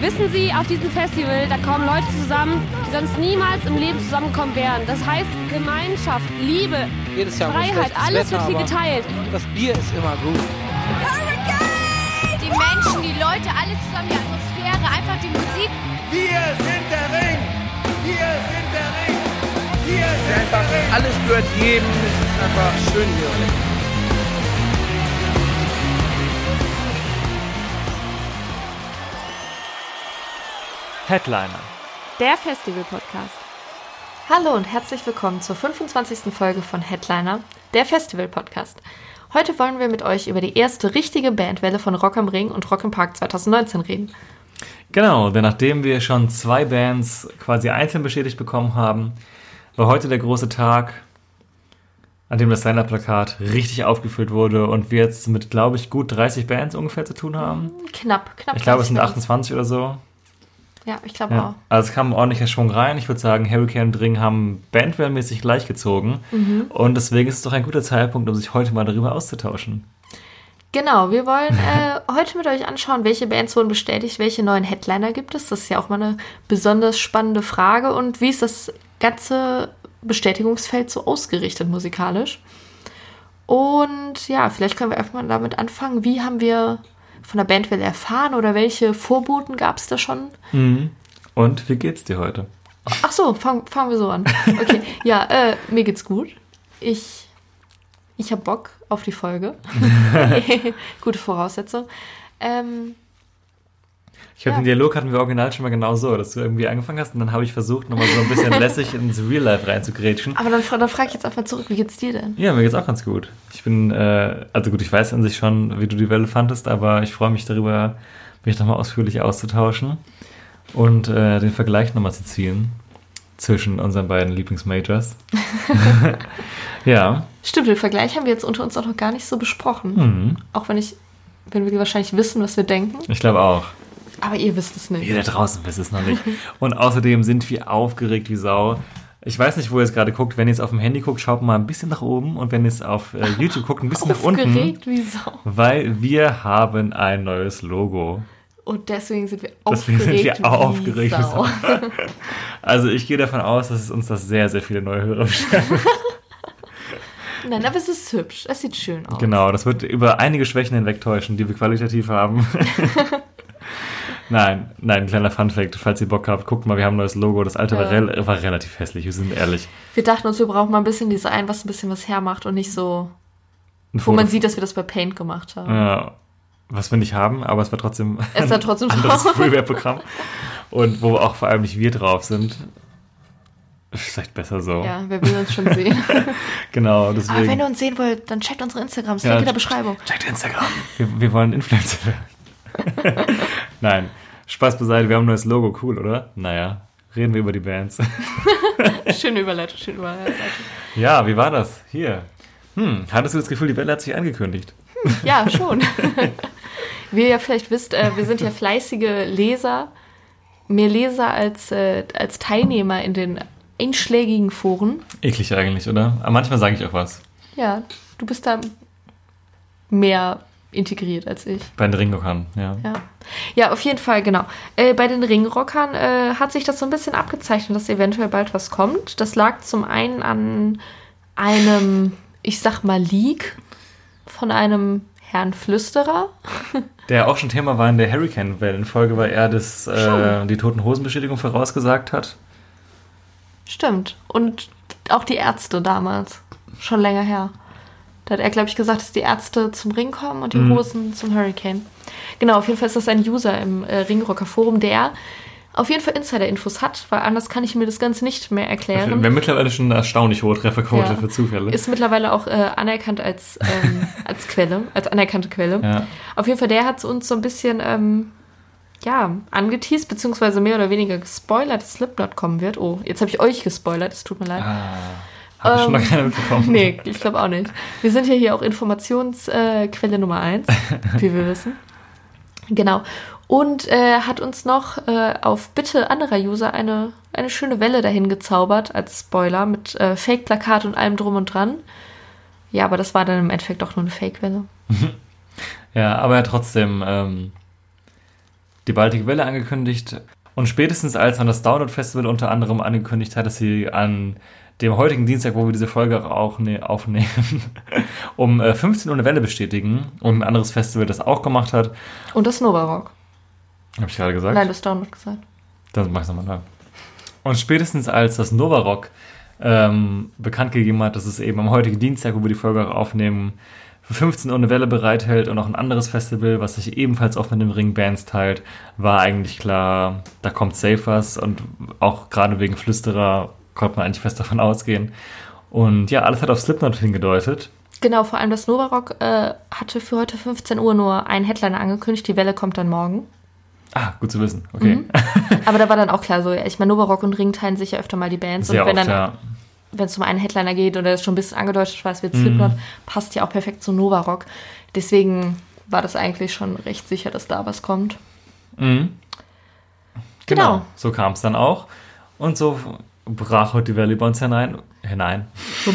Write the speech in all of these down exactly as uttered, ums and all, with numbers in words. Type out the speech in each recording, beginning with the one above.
Wissen Sie, auf diesem Festival, da kommen Leute zusammen, die sonst niemals im Leben zusammenkommen wären. Das heißt Gemeinschaft, Liebe, Jedes Jahr Freiheit, alles Wetter, wird hier geteilt. Das Bier ist immer gut. Die Menschen, die Leute, alles zusammen, die Atmosphäre, einfach die Musik. Wir sind der Ring! Wir sind der Ring! Wir sind Einfach der Ring! alles gehört jedem. Es ist einfach schön hier. Headliner. Der Festival-Podcast. Hallo und herzlich willkommen zur fünfundzwanzigsten Folge von Headliner, der Festival-Podcast. Heute wollen wir mit euch über die erste richtige Bandwelle von Rock am Ring und Rock im Park zwanzig neunzehn reden. Genau, denn nachdem wir schon zwei Bands quasi einzeln bestätigt bekommen haben, war heute der große Tag, an dem das Line-Up-Plakat richtig aufgefüllt wurde und wir jetzt mit, glaube ich, gut dreißig Bands ungefähr zu tun haben. Knapp, knapp. Ich glaube, es sind dreißig achtundzwanzig oder so. Ja, ich glaube Ja. auch. Also es kam ein ordentlicher Schwung rein. Ich würde sagen, Hurricane und Ring haben bandwellmäßig gleichgezogen. Mhm. Und deswegen ist es doch ein guter Zeitpunkt, um sich heute mal darüber auszutauschen. Genau, wir wollen äh, heute mit euch anschauen, welche Bands wurden bestätigt, welche neuen Headliner gibt es. Das ist ja auch mal eine besonders spannende Frage. Und wie ist das ganze Bestätigungsfeld so ausgerichtet musikalisch? Und ja, vielleicht können wir einfach mal damit anfangen. Wie haben wir von der Bandwelle erfahren oder welche Vorboten gab es da schon? Mhm. Und wie geht's dir heute? Ach so, fangen fangen wir so an. Okay, ja, äh, mir geht's gut. Ich, ich habe Bock auf die Folge. Gute Voraussetzung. Ähm, Ich glaube, Ja. den Dialog hatten wir original schon mal genau so, dass du irgendwie angefangen hast und dann habe ich versucht, nochmal so ein bisschen lässig ins Real Life reinzugrätschen. aber dann, fra- dann frage ich jetzt einfach zurück, wie geht's dir denn? Ja, mir geht's auch ganz gut. Ich bin, äh, also gut, ich weiß an sich schon, wie du die Welle fandest, aber ich freue mich darüber, mich nochmal ausführlich auszutauschen und äh, den Vergleich nochmal zu ziehen zwischen unseren beiden Lieblingsmajors. Ja. Stimmt, den Vergleich haben wir jetzt unter uns auch noch gar nicht so besprochen. Mhm. Auch wenn ich, wenn wir wahrscheinlich wissen, was wir denken. Ich glaube auch. Aber ihr wisst es nicht. Ihr da draußen wisst es noch nicht. Und außerdem sind wir aufgeregt wie Sau. Ich weiß nicht, wo ihr es gerade guckt. Wenn ihr es auf dem Handy guckt, schaut mal ein bisschen nach oben. Und wenn ihr es auf äh, YouTube guckt, ein bisschen nach unten. Aufgeregt wie Sau. Weil wir haben ein neues Logo. Und deswegen sind wir Deswegen aufgeregt, sind wir aufgeregt wie wie Sau. Also ich gehe davon aus, dass es uns das sehr, sehr viele neue Hörer bestellen. Nein, aber es ist hübsch. Es sieht schön aus. Genau, das wird über einige Schwächen hinwegtäuschen, die wir qualitativ haben. Nein, nein, ein kleiner Funfact, falls ihr Bock habt, guckt mal, wir haben ein neues Logo. Das alte Ja. war, rel- war relativ hässlich, wir sind ehrlich. Wir dachten uns, wir brauchen mal ein bisschen Design, was ein bisschen was hermacht und nicht so, Ein wo Foto- man sieht, dass wir das bei Paint gemacht haben. Ja, was wir nicht haben, aber es war trotzdem Es war trotzdem ein anderes drauf. Freeware-Programm. Und wo auch vor allem nicht wir drauf sind. Vielleicht besser so. Ja, wer will uns schon sehen. Genau, deswegen. Aber wenn ihr uns sehen wollt, dann checkt unsere Instagrams, Ja, Link in der ch- Beschreibung. Checkt Instagram. Wir, wir wollen Influencer werden. Nein, Spaß beiseite, wir haben ein neues Logo, cool, oder? Naja, reden wir über die Bands. Schöne Überleitung, schöne Überleitung. Ja, wie war das? Hier. Hm, hattest du das Gefühl, die Welle hat sich angekündigt? Ja, schon. Wie ihr ja vielleicht wisst, äh, wir sind ja fleißige Leser. Mehr Leser als, äh, als Teilnehmer in den einschlägigen Foren. Eklig eigentlich, oder? Aber manchmal sage ich auch was. Ja, du bist da mehr integriert als ich. Bei den Ringrockern, ja. Ja. Ja, auf jeden Fall, genau. Äh, bei den Ringrockern äh, hat sich das so ein bisschen abgezeichnet, dass eventuell bald was kommt. Das lag zum einen an einem, ich sag mal, Leak von einem Herrn Flüsterer. Der auch schon Thema war in der Hurricane-Wellenfolge, weil er das, äh, die Toten-Hosen-Bestätigung vorausgesagt hat. Stimmt. Und auch die Ärzte damals. Schon länger her. Da hat er, glaube ich, gesagt, dass die Ärzte zum Ring kommen und die Mhm. Hosen zum Hurricane. Genau, auf jeden Fall ist das ein User im äh, Ringrocker-Forum, der auf jeden Fall Insider-Infos hat, weil anders kann ich mir das Ganze nicht mehr erklären. Wir haben mittlerweile schon eine erstaunlich hohe Trefferquote Ja. für Zufälle. Ist mittlerweile auch äh, anerkannt als, ähm, als Quelle, als anerkannte Quelle. Ja. Auf jeden Fall, der hat uns so ein bisschen ähm, ja, angeteased, beziehungsweise mehr oder weniger gespoilert, dass Slipknot kommen wird. Oh, jetzt habe ich euch gespoilert, es tut mir leid. Ah, habe ich schon Ähm, noch keiner mitbekommen. Nee, ich glaube auch nicht. Wir sind ja hier auch Informationsquelle äh, Quelle Nummer eins, wie wir wissen. Genau. Und äh, hat uns noch äh, auf Bitte anderer User eine, eine schöne Welle dahin gezaubert als Spoiler mit äh, Fake-Plakat und allem drum und dran. Ja, aber das war dann im Endeffekt doch nur eine Fake-Welle. Ja, aber trotzdem, ähm, die baldige Welle angekündigt. Und spätestens als dann das Download Festival unter anderem angekündigt hat, dass sie an dem heutigen Dienstag, wo wir diese Folge auch ne- aufnehmen, um äh, fünfzehn Uhr eine Welle bestätigen. Und ein anderes Festival das auch gemacht hat. Und das Nova Rock. Habe ich gerade gesagt? Nein, das Download gesagt. Das mach ich nochmal neu. Und spätestens als das Nova Rock ähm, bekannt gegeben hat, dass es eben am heutigen Dienstag, wo wir die Folge auch aufnehmen, für fünfzehn Uhr eine Welle bereithält und auch ein anderes Festival, was sich ebenfalls oft mit dem Ring Bands teilt, war eigentlich klar, da kommt safe was und auch gerade wegen Flüsterer konnte man eigentlich fest davon ausgehen. Und ja, alles hat auf Slipknot hingedeutet. Genau, vor allem das Nova Rock äh, hatte für heute fünfzehn Uhr nur einen Headliner angekündigt, die Welle kommt dann morgen. Ah, gut zu wissen, okay. Mhm. Aber da war dann auch klar so, ich meine, Nova Rock und Ring teilen sich ja öfter mal die Bands. Sehr und wenn oft, dann, ja. wenn es um einen Headliner geht oder es schon ein bisschen angedeutet war, es wird Slipknot, mhm. passt ja auch perfekt zu Nova Rock. Deswegen war das eigentlich schon recht sicher, dass da was kommt. Mhm. Genau. Genau. So kam es dann auch. Und so brach heute die Welle bei uns hinein. hinein.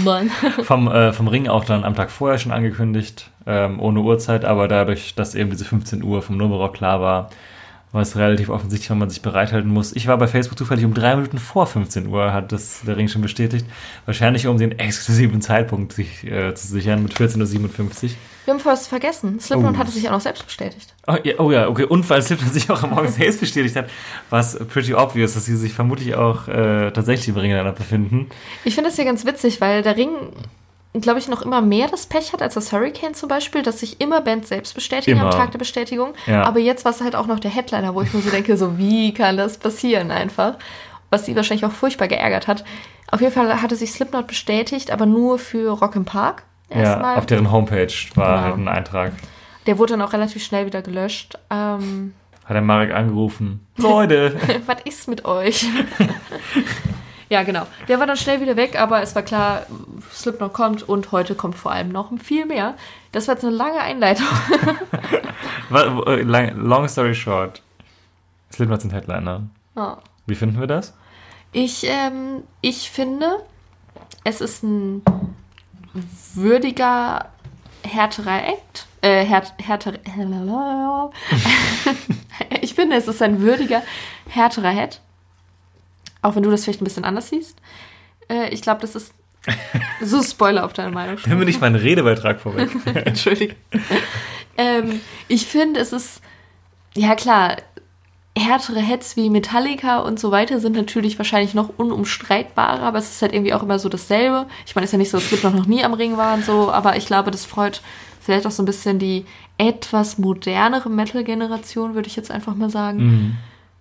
vom, äh, vom Ring auch dann am Tag vorher schon angekündigt, ähm, ohne Uhrzeit, aber dadurch, dass eben diese fünfzehn Uhr vom Nova Rock klar war, war es relativ offensichtlich, wenn man sich bereithalten muss. Ich war bei Facebook zufällig um drei Minuten vor fünfzehn Uhr, hat das der Ring schon bestätigt. Wahrscheinlich um den exklusiven Zeitpunkt sich äh, zu sichern mit vierzehn Uhr siebenundfünfzig. Wir haben vorher was vergessen. Slipknot Oh. hatte sich auch noch selbst bestätigt. Oh ja, oh ja, okay. Und weil Slipknot sich auch am Morgen selbst bestätigt hat, war es pretty obvious, dass sie sich vermutlich auch äh, tatsächlich im Ring miteinander befinden. Ich finde das ja ganz witzig, weil der Ring, glaube ich, noch immer mehr das Pech hat als das Hurricane zum Beispiel, dass sich immer Bands selbst bestätigen Immer. am Tag der Bestätigung. Ja. Aber jetzt war es halt auch noch der Headliner, wo ich mir so denke, so wie kann das passieren einfach? Was sie wahrscheinlich auch furchtbar geärgert hat. Auf jeden Fall hatte sich Slipknot bestätigt, aber nur für Rock im Park. Ja, Erstmal. auf deren Homepage war Genau. halt ein Eintrag. Der wurde dann auch relativ schnell wieder gelöscht. Ähm, Hat der Marek angerufen. Leute! was ist mit euch? Ja, genau. Der war dann schnell wieder weg, aber es war klar, Slipknot kommt und heute kommt vor allem noch viel mehr. Das war jetzt eine lange Einleitung. Long story short. Slipknot sind Headliner. Ja. Wie finden wir das? Ich, ähm, ich finde, es ist ein würdiger, härterer Act. Äh, härt, härter, ich finde, es ist ein würdiger, härterer Head. Auch wenn du das vielleicht ein bisschen anders siehst. Äh, ich glaube, das ist so Spoiler auf deine Meinung. Nimm mir nicht meinen Redebeitrag vorweg. Entschuldigung. ähm, ich finde, es ist, ja klar, härtere Heads wie Metallica und so weiter sind natürlich wahrscheinlich noch unumstreitbarer, aber es ist halt irgendwie auch immer so dasselbe. Ich meine, es ist ja nicht so, dass Slipknot noch nie am Ring war und so, aber ich glaube, das freut vielleicht auch so ein bisschen die etwas modernere Metal-Generation, würde ich jetzt einfach mal sagen. Mhm.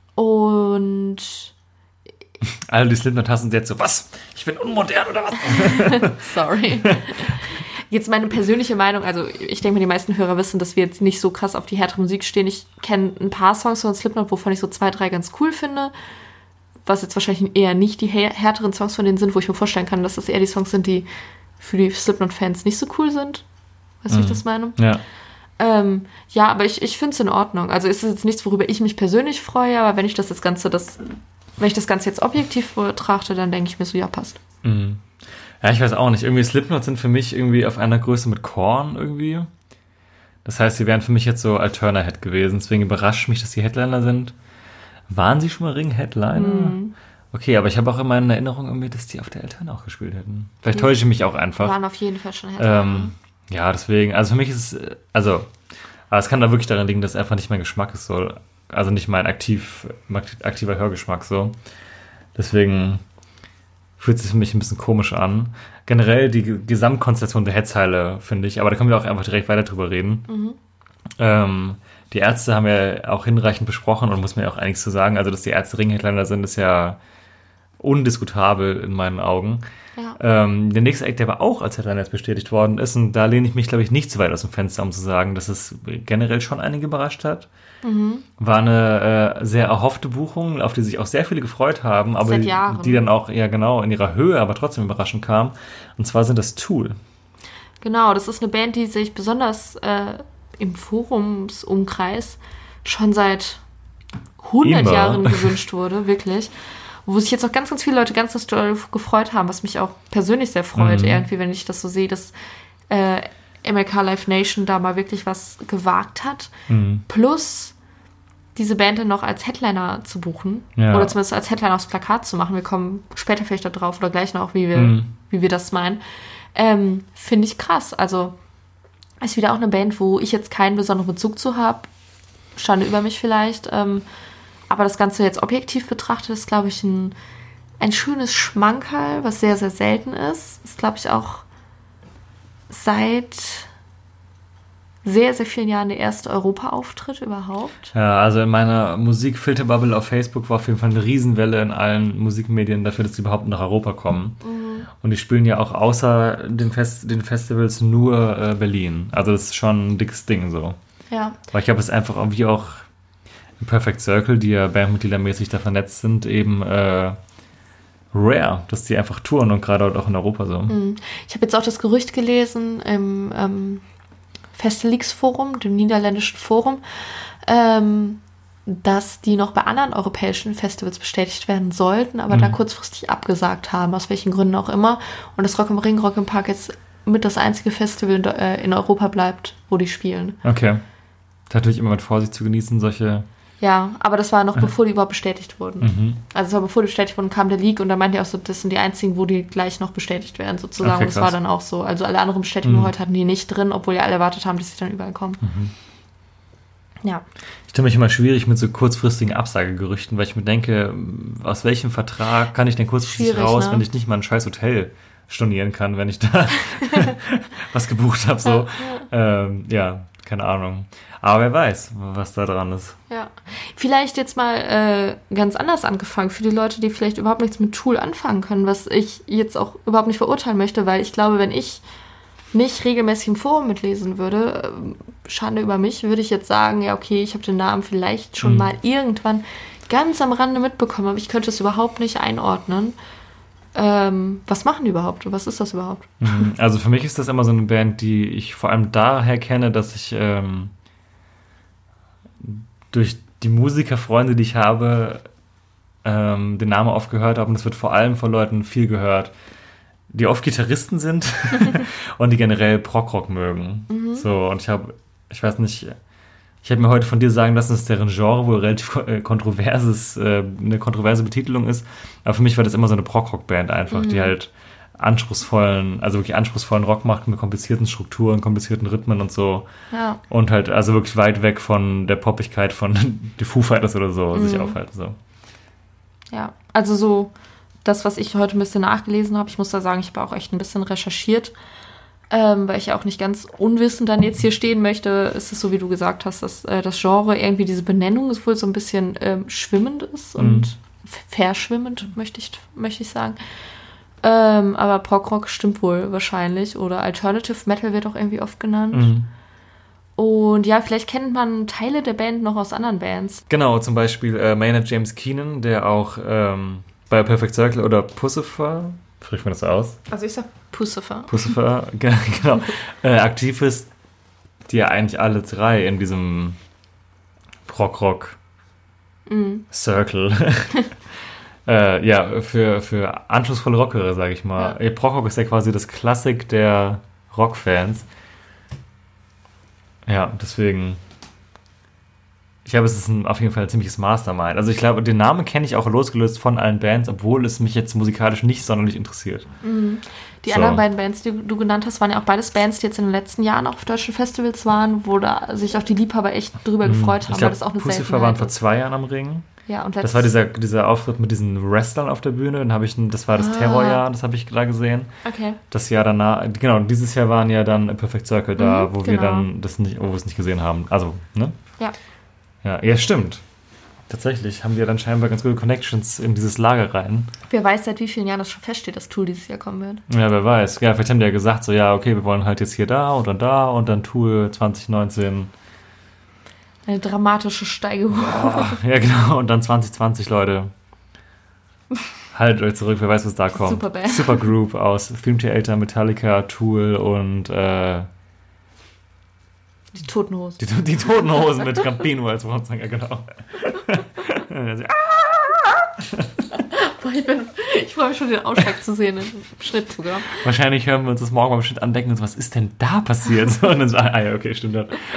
Und Alle, die Slipknot hassen, jetzt so, was? Ich bin unmodern oder was? sorry. Jetzt meine persönliche Meinung, also ich denke mal, die meisten Hörer wissen, dass wir jetzt nicht so krass auf die härtere Musik stehen. Ich kenne ein paar Songs von Slipknot, wovon ich so zwei, drei ganz cool finde. Was jetzt wahrscheinlich eher nicht die härteren Songs von denen sind, wo ich mir vorstellen kann, dass das eher die Songs sind, die für die Slipknot-Fans nicht so cool sind. Weißt du, wie ich das meine? Ja. Ähm, ja, aber ich, ich finde es in Ordnung. Also es ist jetzt nichts, worüber ich mich persönlich freue, aber wenn ich das, das Ganze, das, wenn ich das Ganze jetzt objektiv betrachte, dann denke ich mir so, ja, passt. Mhm. Ja, ich weiß auch nicht. Irgendwie Slipknot sind für mich irgendwie auf einer Größe mit Korn irgendwie. Das heißt, sie wären für mich jetzt so Alterna-Head gewesen. Deswegen überrascht mich, dass die Headliner sind. Waren sie schon mal Ring-Headliner? Mhm. Okay, aber ich habe auch immer in Erinnerung irgendwie, dass die auf der Alterna auch gespielt hätten. Vielleicht täusche ich mich auch einfach. Waren auf jeden Fall schon Headliner. Ähm, ja, deswegen, also für mich ist es, also, aber es kann da wirklich daran liegen, dass einfach nicht mein Geschmack ist so. Also nicht mein aktiv, aktiver Hörgeschmack so. Deswegen fühlt sich für mich ein bisschen komisch an. Generell die Gesamtkonstellation der Headzeile, finde ich, aber da können wir auch einfach direkt weiter drüber reden. Mhm. Ähm, die Ärzte haben ja auch hinreichend besprochen und muss mir auch einiges zu sagen. Also, dass die Ärzte Ring-Headliner sind, ist ja undiskutabel in meinen Augen. Ja. Ähm, der nächste Act, der aber auch als Headliner jetzt bestätigt worden ist, und da lehne ich mich, glaube ich, nicht zu weit aus dem Fenster, um zu sagen, dass es generell schon einige überrascht hat. Mhm. War eine äh, sehr erhoffte Buchung, auf die sich auch sehr viele gefreut haben, aber Seit die, Jahren. die dann auch ja genau in ihrer Höhe, aber trotzdem überraschend kam. Und zwar sind das Tool. Genau, das ist eine Band, die sich besonders äh, im Forumsumkreis schon seit hundert Immer. Jahren gewünscht wurde, wirklich. Wo sich jetzt auch ganz, ganz viele Leute ganz, ganz doll gefreut haben, was mich auch persönlich sehr freut, Mhm. irgendwie, wenn ich das so sehe, dass äh, M L K Live Nation da mal wirklich was gewagt hat. Mhm. Plus, diese Band dann noch als Headliner zu buchen. Ja. Oder zumindest als Headliner aufs Plakat zu machen. Wir kommen später vielleicht da drauf oder gleich noch, wie wir, Mhm. wie wir das meinen. Ähm, finde ich krass. Also ist wieder auch eine Band, wo ich jetzt keinen besonderen Bezug zu habe. Schande über mich vielleicht. Ähm, aber das Ganze jetzt objektiv betrachtet ist, glaube ich, ein, ein schönes Schmankerl, was sehr, sehr selten ist. Ist, glaube ich, auch seit sehr, sehr vielen Jahren der erste Europa-Auftritt überhaupt. Ja, also in meiner Musikfilterbubble auf Facebook war auf jeden Fall eine Riesenwelle in allen Musikmedien dafür, dass sie überhaupt nach Europa kommen. Mhm. Und die spielen ja auch außer den, Fest- den Festivals nur äh, Berlin. Also das ist schon ein dickes Ding so. Ja. Weil ich glaube, es ist einfach wie auch im Perfect Circle, die ja bandmitgliedermäßig da vernetzt sind, eben äh, rare, dass die einfach touren und gerade auch in Europa so. Mhm. Ich habe jetzt auch das Gerücht gelesen im ähm, Festelix-Forum, dem niederländischen Forum, ähm, dass die noch bei anderen europäischen Festivals bestätigt werden sollten, aber Mhm. da kurzfristig abgesagt haben, aus welchen Gründen auch immer. Und das Rock am Ring, Rock im Park jetzt mit das einzige Festival in, äh, in Europa bleibt, wo die spielen. Okay. Das ist natürlich immer mit Vorsicht zu genießen, solche... Ja, aber das war noch bevor die überhaupt bestätigt wurden. Mhm. Also es war bevor die bestätigt wurden, kam der Leak und da meinte er auch so, das sind die einzigen, wo die gleich noch bestätigt werden, sozusagen. Okay, und das war krass. dann auch so. Also alle anderen Bestätigungen Mhm. heute hatten die nicht drin, obwohl ja alle erwartet haben, dass sie dann überall kommen. Mhm. Ja. Ich tue mich immer schwierig mit so kurzfristigen Absagegerüchten, weil ich mir denke, aus welchem Vertrag kann ich denn kurzfristig Schwierig, raus, ne? wenn ich nicht mal ein scheiß Hotel stornieren kann, wenn ich da was gebucht habe. So. Ähm, ja, keine Ahnung. Aber wer weiß, was da dran ist. Ja. Vielleicht jetzt mal äh, ganz anders angefangen für die Leute, die vielleicht überhaupt nichts mit Tool anfangen können, was ich jetzt auch überhaupt nicht verurteilen möchte, weil ich glaube, wenn ich nicht regelmäßig im Forum mitlesen würde, äh, Schande über mich, würde ich jetzt sagen, ja okay, ich habe den Namen vielleicht schon Mhm. mal irgendwann ganz am Rande mitbekommen, aber ich könnte es überhaupt nicht einordnen. Ähm, was machen die überhaupt? Was ist das überhaupt? Mhm. Also für mich ist das immer so eine Band, die ich vor allem daher kenne, dass ich ähm, durch die Musikerfreunde, die ich habe, ähm, den Namen oft gehört habe. Und es wird vor allem von Leuten viel gehört, die oft Gitarristen sind und die generell Prog-Rock mögen. Mhm. So, und ich habe, ich weiß nicht, ich habe mir heute von dir sagen lassen, dass deren Genre wohl relativ äh, kontroverses, äh, eine kontroverse Betitelung ist. Aber für mich war das immer so eine Prog-Rock-Band einfach, Mhm. die halt anspruchsvollen, also wirklich anspruchsvollen Rock macht mit komplizierten Strukturen, komplizierten Rhythmen und so. Ja. Und halt also wirklich weit weg von der Poppigkeit von die Foo Fighters oder so Mhm. sich aufhalten. So. Ja, also so das, was ich heute ein bisschen nachgelesen habe, ich muss da sagen, ich habe auch echt ein bisschen recherchiert, ähm, weil ich ja auch nicht ganz unwissend dann jetzt hier stehen möchte, ist es so, wie du gesagt hast, dass äh, das Genre irgendwie diese Benennung ist wohl so ein bisschen ähm, schwimmend ist und Mhm. f- verschwimmend, möchte ich, möchte ich sagen. Ähm, aber Prog-Rock stimmt wohl wahrscheinlich oder Alternative Metal wird auch irgendwie oft genannt. Mhm. Und ja, vielleicht kennt man Teile der Band noch aus anderen Bands. Genau, zum Beispiel äh, Maynard James Keenan, der auch ähm, bei Perfect Circle oder Pussifer, spricht man das so aus? Also ich sag Pussifer. Pussifer, ge- genau, äh, aktiv ist, die ja eigentlich alle drei in diesem Prog-Rock Mhm. Circle äh, ja, für, für anschlussvolle Rockere, sage ich mal. Ja. Prog-Rock ist ja quasi das Klassik der Rockfans. Ja, deswegen. Ich glaube, es ist ein, auf jeden Fall ein ziemliches Mastermind. Also ich glaube, den Namen kenne ich auch losgelöst von allen Bands, obwohl es mich jetzt musikalisch nicht sonderlich interessiert. Mhm. Die So. anderen beiden Bands, die du genannt hast, waren ja auch beides Bands, die jetzt in den letzten Jahren auch auf deutschen Festivals waren, wo da sich auch die Liebhaber echt drüber gefreut haben, Ich weil glaube, das auch eine Pussifer waren vor ist. zwei Jahren am Ring. Ja, und Das war dieser, dieser Auftritt mit diesen Wrestlern auf der Bühne. Dann habe ich, das war das Ah. Terrorjahr, das habe ich da gesehen. Okay. Das Jahr danach, genau, dieses Jahr waren ja dann Perfect Circle da, Mhm, wo wir genau. dann das nicht, wo wir es nicht gesehen haben. Also, ne? Ja. Ja, ja, stimmt. Tatsächlich haben wir dann scheinbar ganz gute Connections in dieses Lager rein. Wer weiß, seit wie vielen Jahren das schon feststeht, dass Tool dieses Jahr kommen wird. Ja, wer weiß. Ja, vielleicht haben die ja gesagt, so, ja, okay, wir wollen halt jetzt hier da und dann da und dann Tool zwanzig neunzehn. Eine dramatische Steigerung. Oh, ja, genau. Und dann zwanzig zwanzig, Leute. Haltet euch zurück, wer weiß, was da kommt. Superband. Supergroup aus Film Theater, Metallica, Tool und äh, Die Toten Hosen. die, die Toten Hosen mit Campino als Frontsänger, genau. Boah, ich bin, ich freue mich schon, den Ausschlag zu sehen im Schnitt sogar. Wahrscheinlich hören wir uns das morgen beim Schnitt an, denken uns, was ist denn da passiert? So, und dann so, ah ja, okay, stimmt. Das.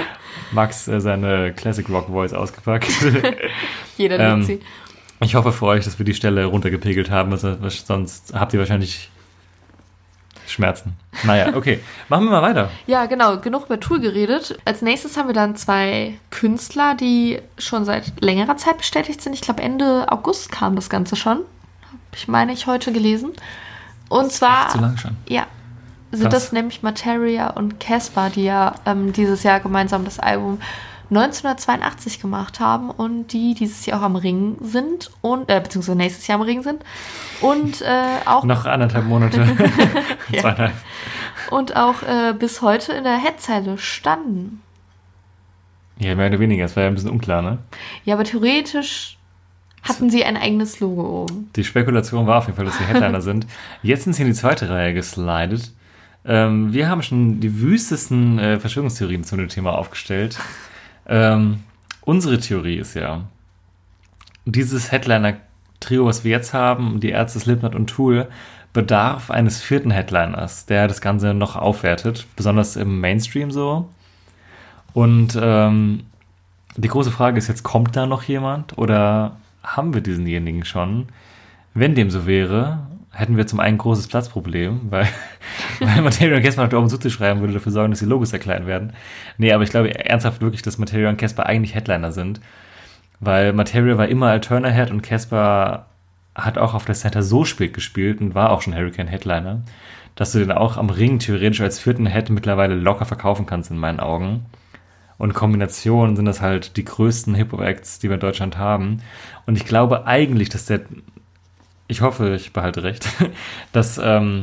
Max äh, seine Classic Rock Voice ausgepackt. Jeder ähm, liebt sie. Ich hoffe für euch, dass wir die Stelle runtergepegelt haben, sonst habt ihr wahrscheinlich Schmerzen. Naja, okay. Machen wir mal weiter. Ja, genau. Genug über Tool geredet. Als nächstes haben wir dann zwei Künstler, die schon seit längerer Zeit bestätigt sind. Ich glaube, Ende August kam das Ganze schon. Habe ich, meine ich, heute gelesen. Und das ist zwar... echt zu lang schon. Ja. Sind Krass. das nämlich Materia und Casper, die ja ähm, dieses Jahr gemeinsam das Album neunzehnhundertzweiundachtzig gemacht haben und die dieses Jahr auch am Ring sind und äh, beziehungsweise nächstes Jahr am Ring sind und äh, auch noch anderthalb Monate. ja. Zweieinhalb. Und auch äh, bis heute in der Headzeile standen. Ja, mehr oder weniger. Das war ja ein bisschen unklar, ne? Ja, aber theoretisch hatten sie ein eigenes Logo oben. Die Spekulation war auf jeden Fall, dass sie Headliner sind. Jetzt sind sie in die zweite Reihe geslidet. Ähm, wir haben schon die wüstesten äh, Verschwörungstheorien zu dem Thema aufgestellt. Ähm, unsere Theorie ist ja, dieses Headliner-Trio, was wir jetzt haben, die Ärzte, Slipknot und Tool, bedarf eines vierten Headliners, der das Ganze noch aufwertet, besonders im Mainstream so. Und ähm, die große Frage ist jetzt, kommt da noch jemand oder haben wir diesenjenigen schon? Wenn dem so wäre, hätten wir zum einen ein großes Platzproblem, weil, weil Materia und Casper nach oben zuzuschreiben würde dafür sorgen, dass die Logos sehr klein werden. Nee, aber ich glaube ernsthaft wirklich, dass Materia und Casper eigentlich Headliner sind, weil Materia war immer Alterna Head und Casper hat auch auf der Center so spät gespielt und war auch schon Hurricane Headliner, dass du den auch am Ring theoretisch als vierten Head mittlerweile locker verkaufen kannst in meinen Augen. Und in Kombination sind das halt die größten Hip-Hop-Acts, die wir in Deutschland haben. Und ich glaube eigentlich, dass der Ich hoffe, ich behalte recht, dass ähm,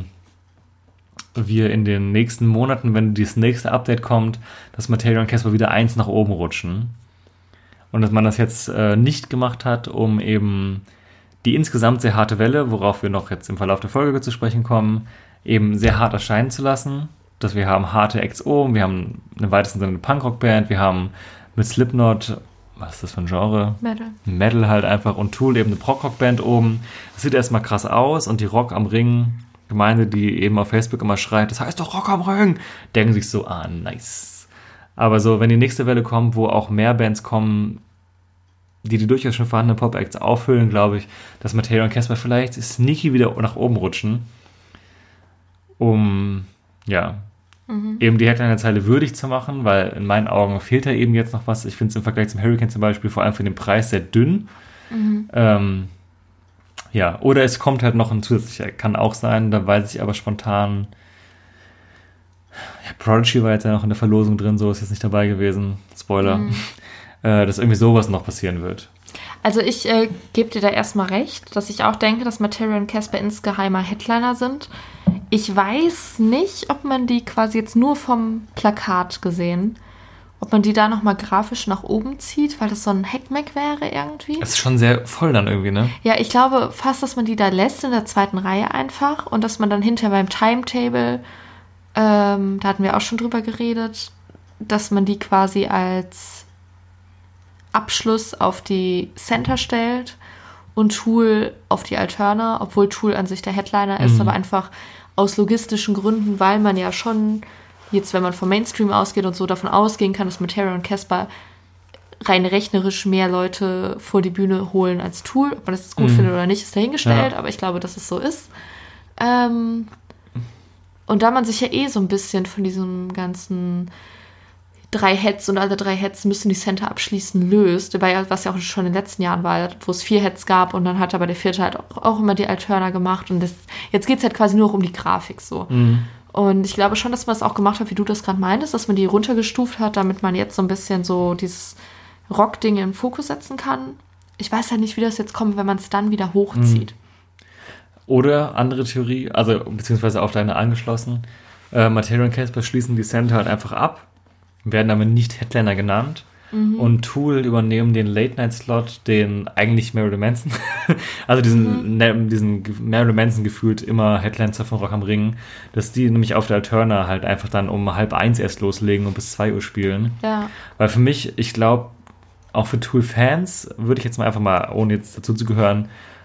wir in den nächsten Monaten, wenn das nächste Update kommt, dass Materia und Casper wieder eins nach oben rutschen. Und dass man das jetzt äh, nicht gemacht hat, um eben die insgesamt sehr harte Welle, worauf wir noch jetzt im Verlauf der Folge zu sprechen kommen, eben sehr hart erscheinen zu lassen. Dass wir haben harte Acts oben, wir haben im weitesten Sinne eine Punkrock-Band, wir haben mit Slipknot... Was ist das für ein Genre? Metal. Metal halt einfach und Tool eben eine Prog-Rock-Band oben. Das sieht erstmal krass aus und die Rock am Ring Gemeinde, die eben auf Facebook immer schreit, das heißt doch Rock am Ring, denken sich so, ah, nice. Aber so, wenn die nächste Welle kommt, wo auch mehr Bands kommen, die die durchaus schon vorhandenen Pop-Acts auffüllen, glaube ich, dass Materia und Casper vielleicht sneaky wieder nach oben rutschen, um, ja, Mhm. eben die Headliner-Zeile würdig zu machen, weil in meinen Augen fehlt da eben jetzt noch was. Ich finde es im Vergleich zum Hurricane zum Beispiel vor allem für den Preis sehr dünn. Mhm. Ähm, ja, oder es kommt halt noch ein zusätzlicher, kann auch sein, da weiß ich aber spontan, ja, Prodigy war jetzt ja noch in der Verlosung drin, so ist jetzt nicht dabei gewesen, Spoiler, mhm. äh, dass irgendwie sowas noch passieren wird. Also ich äh, gebe dir da erstmal recht, dass ich auch denke, dass Materia und Casper insgeheimer Headliner sind. Ich weiß nicht, ob man die quasi jetzt nur vom Plakat gesehen, ob man die da nochmal grafisch nach oben zieht, weil das so ein Heckmeck wäre irgendwie. Das ist schon sehr voll dann irgendwie, ne? Ja, ich glaube fast, dass man die da lässt in der zweiten Reihe einfach und dass man dann hinterher beim Timetable, ähm, da hatten wir auch schon drüber geredet, dass man die quasi als Abschluss auf die Center stellt und Tool auf die Alterna, obwohl Tool an sich der Headliner ist, mhm. aber einfach aus logistischen Gründen, weil man ja schon jetzt, wenn man vom Mainstream ausgeht und so davon ausgehen kann, dass Materia und Casper rein rechnerisch mehr Leute vor die Bühne holen als Tool. Ob man das jetzt gut mhm. findet oder nicht, ist dahingestellt, ja. aber ich glaube, dass es so ist. Ähm, und da man sich ja eh so ein bisschen von diesem ganzen drei Heads und alle drei Heads müssen die Center abschließen löst, was ja auch schon in den letzten Jahren war, wo es vier Heads gab und dann hat aber der vierte halt auch, auch immer die Alterna gemacht und das, jetzt geht es halt quasi nur um die Grafik so. Mhm. Und ich glaube schon, dass man es auch gemacht hat, wie du das gerade meintest, dass man die runtergestuft hat, damit man jetzt so ein bisschen so dieses Rock-Ding in den Fokus setzen kann. Ich weiß halt nicht, wie das jetzt kommt, wenn man es dann wieder hochzieht. Oder andere Theorie, also beziehungsweise auf deine angeschlossen, äh, Materia und Casper schließen die Center halt einfach ab, werden aber nicht Headliner genannt. Mhm. Und Tool übernehmen den Late-Night-Slot, den eigentlich Marilyn Manson, also diesen, mhm. ne, diesen Marilyn Manson gefühlt immer Headliner von Rock am Ring, dass die nämlich auf der Alterna halt einfach dann um halb eins erst loslegen und bis zwei Uhr spielen. Ja. Weil für mich, ich glaube, auch für Tool-Fans würde ich jetzt mal einfach mal, ohne jetzt dazu zu gehören,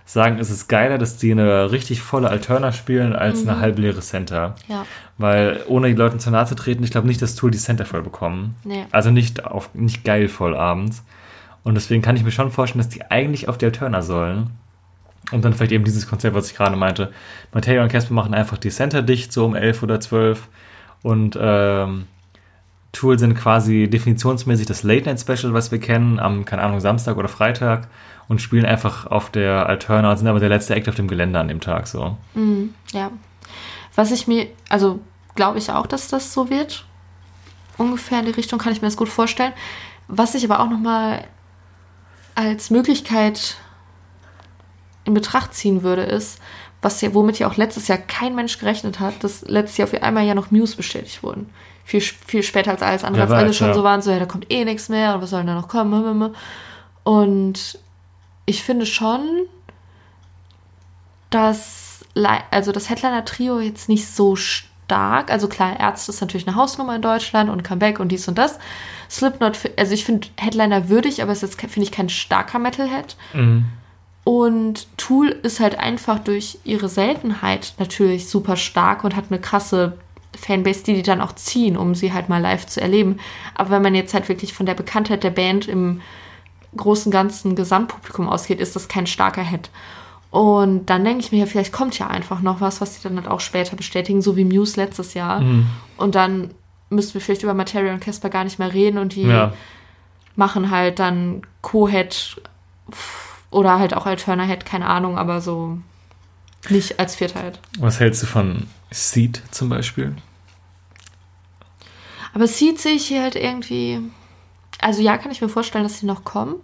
sagen, es ist geiler, dass die eine richtig volle Alterna spielen, als mhm. eine halbleere Center. Ja. Weil, ohne die Leuten zu nahe zu treten, ich glaube nicht, dass Tool die Center voll bekommen. Nee. Also nicht, auf, nicht geil voll abends. Und deswegen kann ich mir schon vorstellen, dass die eigentlich auf die Alterna sollen. Und dann vielleicht eben dieses Konzept, was ich gerade meinte. Materia und Casper machen einfach die Center dicht, so um elf oder zwölf. Und ähm, Tool sind quasi definitionsmäßig das Late-Night-Special, was wir kennen, am, keine Ahnung, Samstag oder Freitag und spielen einfach auf der Alterna und sind aber der letzte Act auf dem Gelände an dem Tag, so. Mhm, ja. Was ich mir, also glaube ich auch, dass das so wird. Ungefähr in die Richtung kann ich mir das gut vorstellen. Was ich aber auch nochmal als Möglichkeit in Betracht ziehen würde, ist, was ja, womit ja auch letztes Jahr kein Mensch gerechnet hat, dass letztes Jahr auf einmal ja noch Muse bestätigt wurden. Viel, viel später als alles andere, Ja, als alle weiß, schon ja. so waren, so, ja, da kommt eh nichts mehr und was soll denn da noch kommen? Und ich finde schon, dass Le- also das Headliner-Trio jetzt nicht so stark, also klar, Ärzte ist natürlich eine Hausnummer in Deutschland und Comeback und dies und das. Slipknot, also ich finde Headliner würdig, aber es ist jetzt, finde ich, kein starker Metalhead. Mhm. Und Tool ist halt einfach durch ihre Seltenheit natürlich super stark und hat eine krasse Fanbase, die die dann auch ziehen, um sie halt mal live zu erleben. Aber wenn man jetzt halt wirklich von der Bekanntheit der Band im großen, ganzen Gesamtpublikum ausgeht, ist das kein starker Head. Und dann denke ich mir, vielleicht kommt ja einfach noch was, was die dann halt auch später bestätigen, so wie Muse letztes Jahr. Mhm. Und dann müssten wir vielleicht über Materia und Casper gar nicht mehr reden und die Ja. machen halt dann Co-Head oder halt auch Alterna-Head, keine Ahnung, aber so nicht als Vierter Head. Was hältst du von Seed zum Beispiel? Aber es sieht sich hier halt irgendwie, also ja, kann ich mir vorstellen, dass sie noch kommen.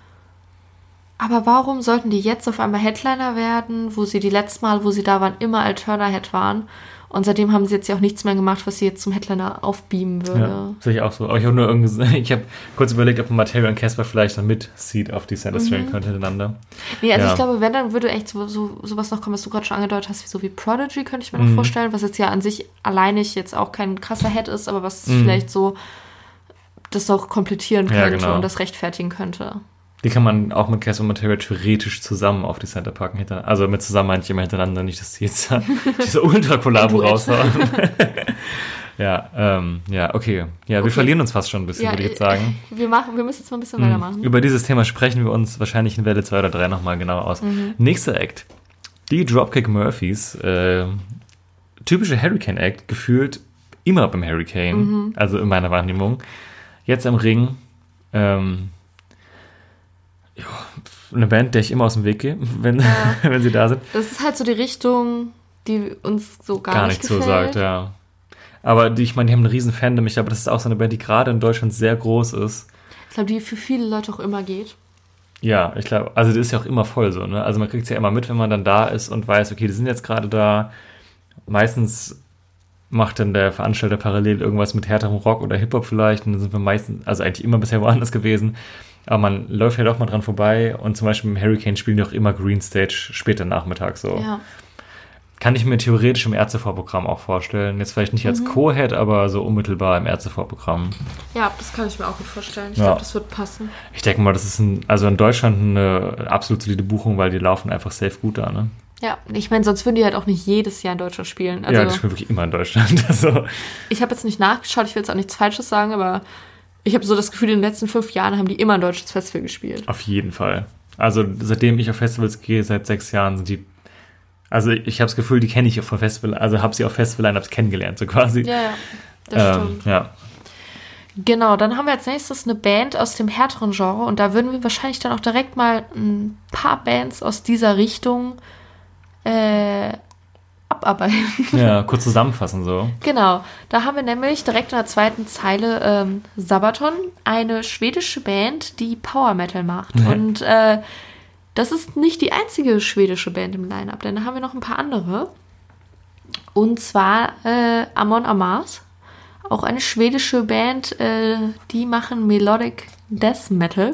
Aber warum sollten die jetzt auf einmal Headliner werden, wo sie die letzten Mal, wo sie da waren, immer Alterna-Head waren? Und seitdem haben sie jetzt ja auch nichts mehr gemacht, was sie jetzt zum Headliner aufbeamen würde. Ja, sehe ich auch so. Aber ich habe nur irgendwie, ich habe kurz überlegt, ob Materia und Casper vielleicht dann mit Seed auf die Center stellen Mhm. könnte hintereinander. Nee, also Ja. ich glaube, wenn, dann würde echt so, so, sowas noch kommen, was du gerade schon angedeutet hast, wie so wie Prodigy, könnte ich mir noch Mhm. vorstellen, was jetzt ja an sich alleinig jetzt auch kein krasser Head ist, aber was Mhm. vielleicht so das auch komplettieren Ja, könnte genau. und das rechtfertigen könnte. Die kann man auch mit Casper und Materia theoretisch zusammen auf die Center packen. Hinter, also mit zusammen meine ich immer hintereinander, nicht, dass die jetzt diese Ultra-Kollabo Duett. raushauen. ja, ähm, ja, okay. Ja, wir Okay. verlieren uns fast schon ein bisschen, würde ich jetzt sagen. Wir, machen, wir müssen jetzt mal ein bisschen Mhm. weitermachen. Über dieses Thema sprechen wir uns wahrscheinlich in Welle zwei oder drei nochmal genauer aus. Mhm. Nächster Act. Die Dropkick Murphys. Äh, typische Hurricane-Act, gefühlt immer beim Hurricane. Mhm. Also in meiner Wahrnehmung. Jetzt im Ring. Ähm, ja, eine Band, der ich immer aus dem Weg gehe, wenn, Ja. wenn sie da sind. Das ist halt so die Richtung, die uns so gar, Gar nicht nicht so gefällt. sagt, ja. Aber die, ich meine, die haben einen riesen Fandom. Ich glaube, das ist auch so eine Band, die gerade in Deutschland sehr groß ist. Ich glaube, die für viele Leute auch immer geht. Ja, ich glaube, also das ist ja auch immer voll so, ne? Also man kriegt es ja immer mit, wenn man dann da ist und weiß, okay, die sind jetzt gerade da. Meistens macht dann der Veranstalter parallel irgendwas mit härterem Rock oder Hip-Hop vielleicht. Und dann sind wir meistens, also eigentlich immer bisher woanders gewesen. Aber man läuft ja doch mal dran vorbei. Und zum Beispiel im Hurricane spielen die auch immer Green Stage später Nachmittag so. Ja. Kann ich mir theoretisch im Ärztevorprogramm auch vorstellen. Jetzt vielleicht nicht als Mhm. Co-Head, aber so unmittelbar im Ärztevorprogramm. ja, das kann ich mir auch gut vorstellen. Ich Ja. glaube, das wird passen. Ich denke mal, das ist ein, also in Deutschland eine absolut solide Buchung, weil die laufen einfach safe gut da, ne? Ja, ich meine, sonst würden die halt auch nicht jedes Jahr in Deutschland spielen. Also, ja, die spielen wirklich immer in Deutschland. Also, ich habe jetzt nicht nachgeschaut, ich will jetzt auch nichts Falsches sagen, aber ich habe so das Gefühl, in den letzten fünf Jahren haben die immer ein deutsches Festival gespielt. auf jeden Fall. Also seitdem ich auf Festivals gehe, seit sechs Jahren sind die, also ich habe das Gefühl, die kenne ich auf Festival, also habe sie auf Festival-Line-Ups kennengelernt, so quasi. Ja, ja, das ähm, stimmt. Ja. Genau, dann haben wir als nächstes eine Band aus dem härteren Genre und da würden wir wahrscheinlich dann auch direkt mal ein paar Bands aus dieser Richtung äh, abarbeiten. ja, kurz zusammenfassen so. Genau, da haben wir nämlich direkt in der zweiten Zeile ähm, Sabaton, eine schwedische Band, die Power Metal macht. Ja. Und äh, das ist nicht die einzige schwedische Band im Line-Up, denn da haben wir noch ein paar andere. Und zwar äh, Amon Amarth, auch eine schwedische Band, äh, die machen Melodic Death Metal.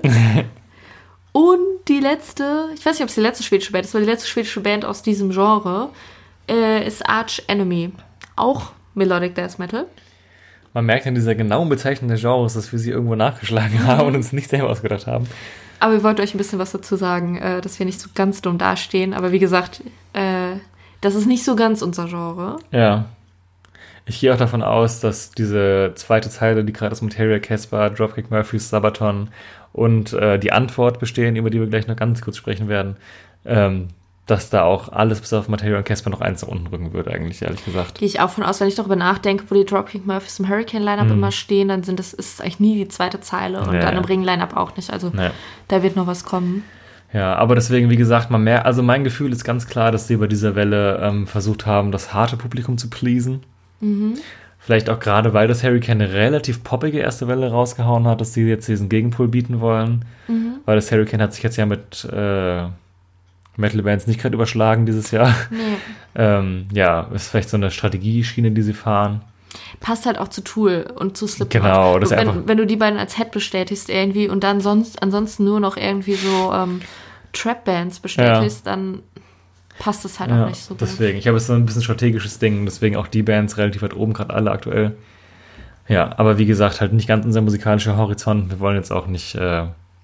Und die letzte, ich weiß nicht, ob es die letzte schwedische Band ist, aber die letzte schwedische Band aus diesem Genre äh, ist Arch Enemy. Auch Melodic Death Metal. Man merkt in dieser genauen Bezeichnung der Genres, dass wir sie irgendwo nachgeschlagen haben und uns nicht selber ausgedacht haben. Aber wir wollten euch ein bisschen was dazu sagen, äh, dass wir nicht so ganz dumm dastehen. Aber wie gesagt, äh, das ist nicht so ganz unser Genre. Ja. Ich gehe auch davon aus, dass diese zweite Zeile, die gerade aus Materia, Casper, Dropkick Murphys, Sabaton und äh, die Antwort bestehen, über die wir gleich noch ganz kurz sprechen werden, ähm, dass da auch alles bis auf Materia und Casper noch eins nach unten rücken würde, eigentlich, ehrlich gesagt. Gehe ich auch von aus, wenn ich darüber nachdenke, wo die Dropkick Murphys im Hurricane-Line-Up Mhm. immer stehen, dann sind das ist eigentlich nie die zweite Zeile und Nee. dann im Ring-Line-Up auch nicht. Also Nee. da wird noch was kommen. Ja, aber deswegen, wie gesagt, man mehr, also mein Gefühl ist ganz klar, dass sie bei dieser Welle ähm, versucht haben, das harte Publikum zu pleasen. Mhm. Vielleicht auch gerade, weil das Hurricane eine relativ poppige erste Welle rausgehauen hat, dass sie jetzt diesen Gegenpol bieten wollen. Mhm. Weil das Hurricane hat sich jetzt ja mit äh, Metal-Bands nicht gerade überschlagen dieses Jahr. Nee. ähm, ja, ist vielleicht so eine Strategieschiene, die sie fahren. Passt halt auch zu Tool und zu Slipknot. Genau, das ist wenn, einfach- wenn du die beiden als Head bestätigst irgendwie und dann sonst ansonsten nur noch irgendwie so ähm, Trap-Bands bestätigst, dann passt es halt Ja, auch nicht so gut. deswegen. Ich habe jetzt so ein bisschen strategisches Ding, deswegen auch die Bands relativ weit oben, gerade alle aktuell. Ja, aber wie gesagt, halt nicht ganz unser musikalischer Horizont. Wir wollen jetzt auch nicht äh,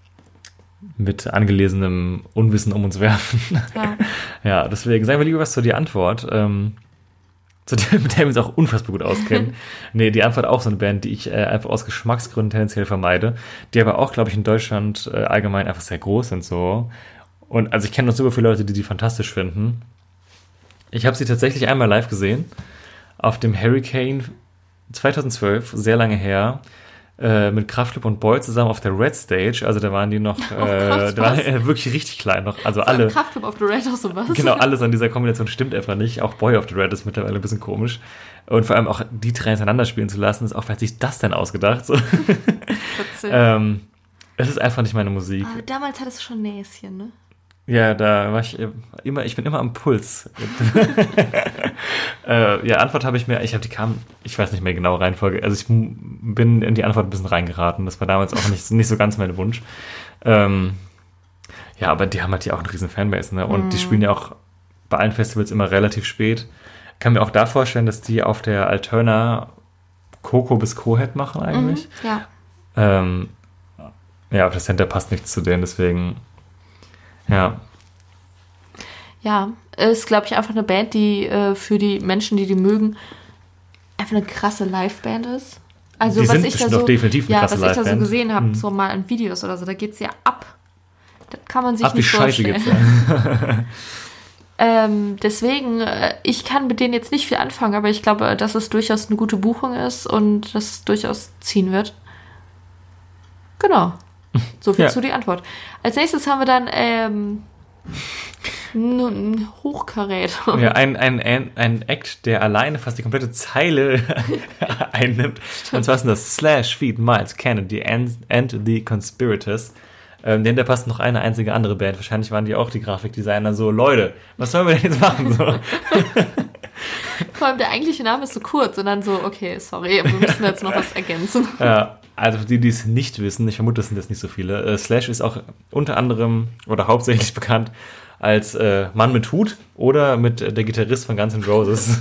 mit angelesenem Unwissen um uns werfen. Ja. Ja, deswegen sagen wir lieber was zu die Antwort. Ähm, zu dem, mit der wir uns auch unfassbar gut auskennen. Nee, die Antwort auch so eine Band, die ich äh, einfach aus Geschmacksgründen tendenziell vermeide, die aber auch, glaube ich, in Deutschland äh, allgemein einfach sehr groß sind so. Und also ich kenne noch super viele Leute, die die fantastisch finden. Ich habe sie tatsächlich einmal live gesehen, auf dem Hurricane zweitausendzwölf, sehr lange her, äh, mit Kraftklub und Boy zusammen auf der Red Stage. Also da waren die noch, Oh äh, Gott, da waren was? äh, wirklich richtig klein noch. Also So alle. ein Kraftclub auf the Red auch sowas. Genau, alles an dieser Kombination stimmt einfach nicht. Auch Boy of the Red ist mittlerweile ein bisschen komisch. Und vor allem auch die drei hintereinander spielen zu lassen, ist auch, wer hat sich das denn ausgedacht? So. Trotzdem. ähm, es ist einfach nicht meine Musik. Aber damals hattest du schon Näschen, ne? Ja, da war ich immer, ich bin immer am Puls. äh, ja, Antwort habe ich mir, ich habe die kam, ich weiß nicht mehr genau Reihenfolge, also ich bin in die Antwort ein bisschen reingeraten. Das war damals auch nicht, nicht so ganz mein Wunsch. Ähm, ja, aber die haben halt ja auch einen riesen Fanbase, ne? Und Mhm. die spielen ja auch bei allen Festivals immer relativ spät. Kann mir auch da vorstellen, dass die auf der Alterna Coco bis Co-Head machen eigentlich. Mhm, ja. Ähm, ja, auf der Center passt nichts zu denen, deswegen ja. Ja, ist, glaube ich, einfach eine Band, die äh, für die Menschen, die die mögen, einfach eine krasse Liveband ist. Also Die was sind ich da bestimmt so, auch definitiv eine ja, krasse was ich da so Liveband. gesehen habe, Mhm. so mal an Videos oder so, da geht's ja ab. Das kann man sich Ach, wie nicht scheiße vorstellen. geht's ja. Ähm, deswegen, äh, ich kann mit denen jetzt nicht viel anfangen, aber ich glaube, dass es durchaus eine gute Buchung ist und dass es durchaus ziehen wird. Genau. So viel Ja. zu die Antwort. Als nächstes haben wir dann ähm, ein Hochkarät. Ja, ein, ein, ein, ein Act, der alleine fast die komplette Zeile einnimmt. Und zwar sind das Slash, Feed, Miles, Kennedy and, and the Conspirators. Ähm, denn da passt noch eine einzige andere Band. Wahrscheinlich waren die auch die Grafikdesigner so, Leute, was sollen wir denn jetzt machen? So. Vor allem der eigentliche Name ist so kurz und dann so, okay, sorry, wir müssen jetzt noch was ergänzen. Ja, also für die, die es nicht wissen, ich vermute, das sind jetzt nicht so viele. Äh, Slash ist auch unter anderem oder hauptsächlich bekannt als äh, Mann mit Hut oder mit äh, der Gitarrist von Guns N' Roses.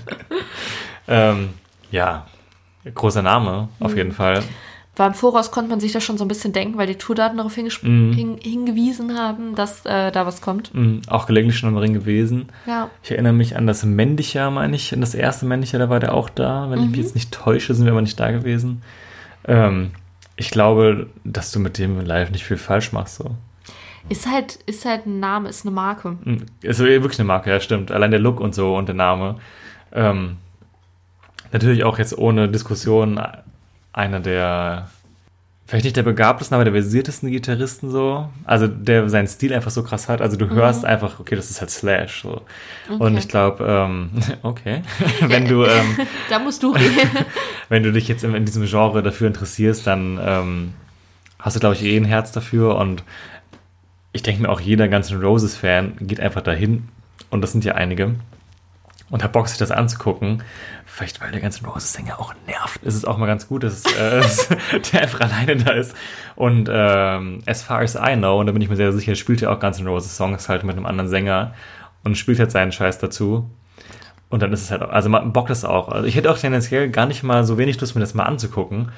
ähm, ja, großer Name auf jeden Fall. War im Voraus konnte man sich das schon so ein bisschen denken, weil die Tourdaten darauf hingesp- Mhm. hin- hingewiesen haben, dass äh, da was kommt. Mhm, auch gelegentlich schon im Ring gewesen. Ja. Ich erinnere mich an das Männliche, meine ich, an das erste Männliche, da war der auch da. Wenn ich mich jetzt nicht täusche, sind wir aber nicht da gewesen. Ähm, ich glaube, dass du mit dem live nicht viel falsch machst. So. Ist halt, ist halt ein Name, ist eine Marke. Mhm, ist wirklich eine Marke, ja, stimmt. Allein der Look und so und der Name. Ähm, natürlich auch jetzt ohne Diskussion einer der, vielleicht nicht der begabtesten, aber der versiertesten Gitarristen so. Also der seinen Stil einfach so krass hat. Also du hörst einfach, okay, das ist halt Slash. So. Okay. Und ich glaube, ähm, okay, wenn du ähm, Da musst du reden. wenn du dich jetzt in, in diesem Genre dafür interessierst, dann ähm, hast du, glaube ich, eh ein Herz dafür. Und ich denke mir auch, jeder Guns N' Roses-Fan geht einfach dahin, und das sind ja einige, und hat Bock, sich das anzugucken. Vielleicht, weil der Guns N' Roses-Sänger auch nervt. Ist es auch mal ganz gut, dass, es, äh, der einfach alleine da ist. Und ähm, as far as I know, und da bin ich mir sehr sicher, spielt er auch Guns N' Roses-Songs halt mit einem anderen Sänger und spielt halt seinen Scheiß dazu. Und dann ist es halt auch, also man bockt das auch. Also ich hätte auch tendenziell gar nicht mal so wenig Lust, mir das mal anzugucken.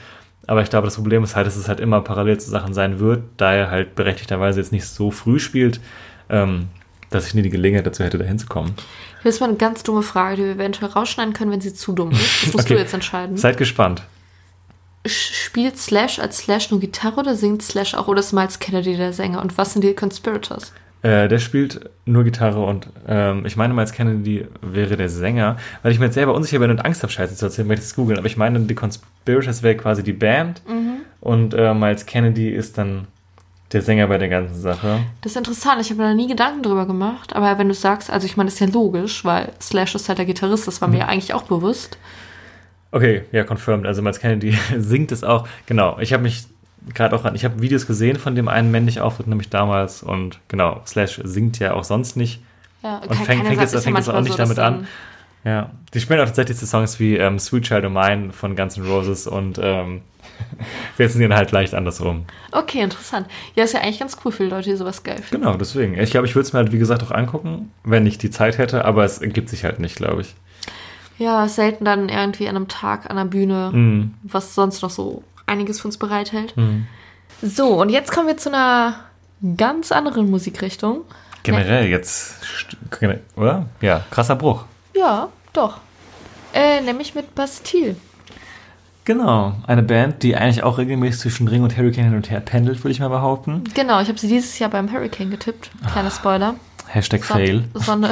Aber ich glaube, das Problem ist halt, dass es halt immer parallel zu Sachen sein wird, da er halt berechtigterweise jetzt nicht so früh spielt, ähm, dass ich nie die Gelegenheit dazu hätte, da hinzukommen. Hier ist mal eine ganz dumme Frage, die wir eventuell rausschneiden können, wenn sie zu dumm ist. Das musst Okay. du jetzt entscheiden. Seid gespannt. Spielt Slash als Slash nur Gitarre oder singt Slash auch oder ist Miles Kennedy der Sänger? Und was sind die Conspirators? Äh, der spielt nur Gitarre und ähm, ich meine, Miles Kennedy wäre der Sänger, weil ich mir jetzt selber unsicher bin und Angst habe, Scheiße zu erzählen, weil ich das googeln. Aber ich meine, die Conspirators wäre quasi die Band Mhm. und äh, Miles Kennedy ist dann der Sänger bei der ganzen Sache. Das ist interessant, ich habe mir da nie Gedanken drüber gemacht, aber wenn du sagst, also ich meine, das ist ja logisch, weil Slash ist halt der Gitarrist, das war mir ja eigentlich auch bewusst. Okay, ja, confirmed. Also Miles Kennedy singt es auch. Genau, ich habe mich gerade auch an, ich habe Videos gesehen von dem einen männlichen Auftritt, nämlich damals und genau, Slash singt ja auch sonst nicht. Ja, Und fängt, fängt, jetzt, fängt jetzt auch nicht damit an. Ja, die spielen auch tatsächlich so Songs wie ähm, Sweet Child O' Mine von Guns N' Roses und ähm, setzen die dann halt leicht andersrum. Okay, interessant. Ja, ist ja eigentlich ganz cool für die Leute, die sowas geil finden. Genau, deswegen. Ich glaube, ich würde es mir halt, wie gesagt, auch angucken, wenn ich die Zeit hätte, aber es ergibt sich halt nicht, glaube ich. Ja, selten dann irgendwie an einem Tag an der Bühne, Mhm. was sonst noch so einiges für uns bereithält. Mhm. So, und jetzt kommen wir zu einer ganz anderen Musikrichtung. Generell jetzt, st- oder? Ja, krasser Bruch. Ja, doch. Äh, nämlich mit Bastille. Genau, eine Band, die eigentlich auch regelmäßig zwischen Ring und Hurricane hin und her pendelt, würde ich mal behaupten. Genau, ich habe sie dieses Jahr beim Hurricane getippt. Kleiner Spoiler. Hashtag Son- Fail. Sonne.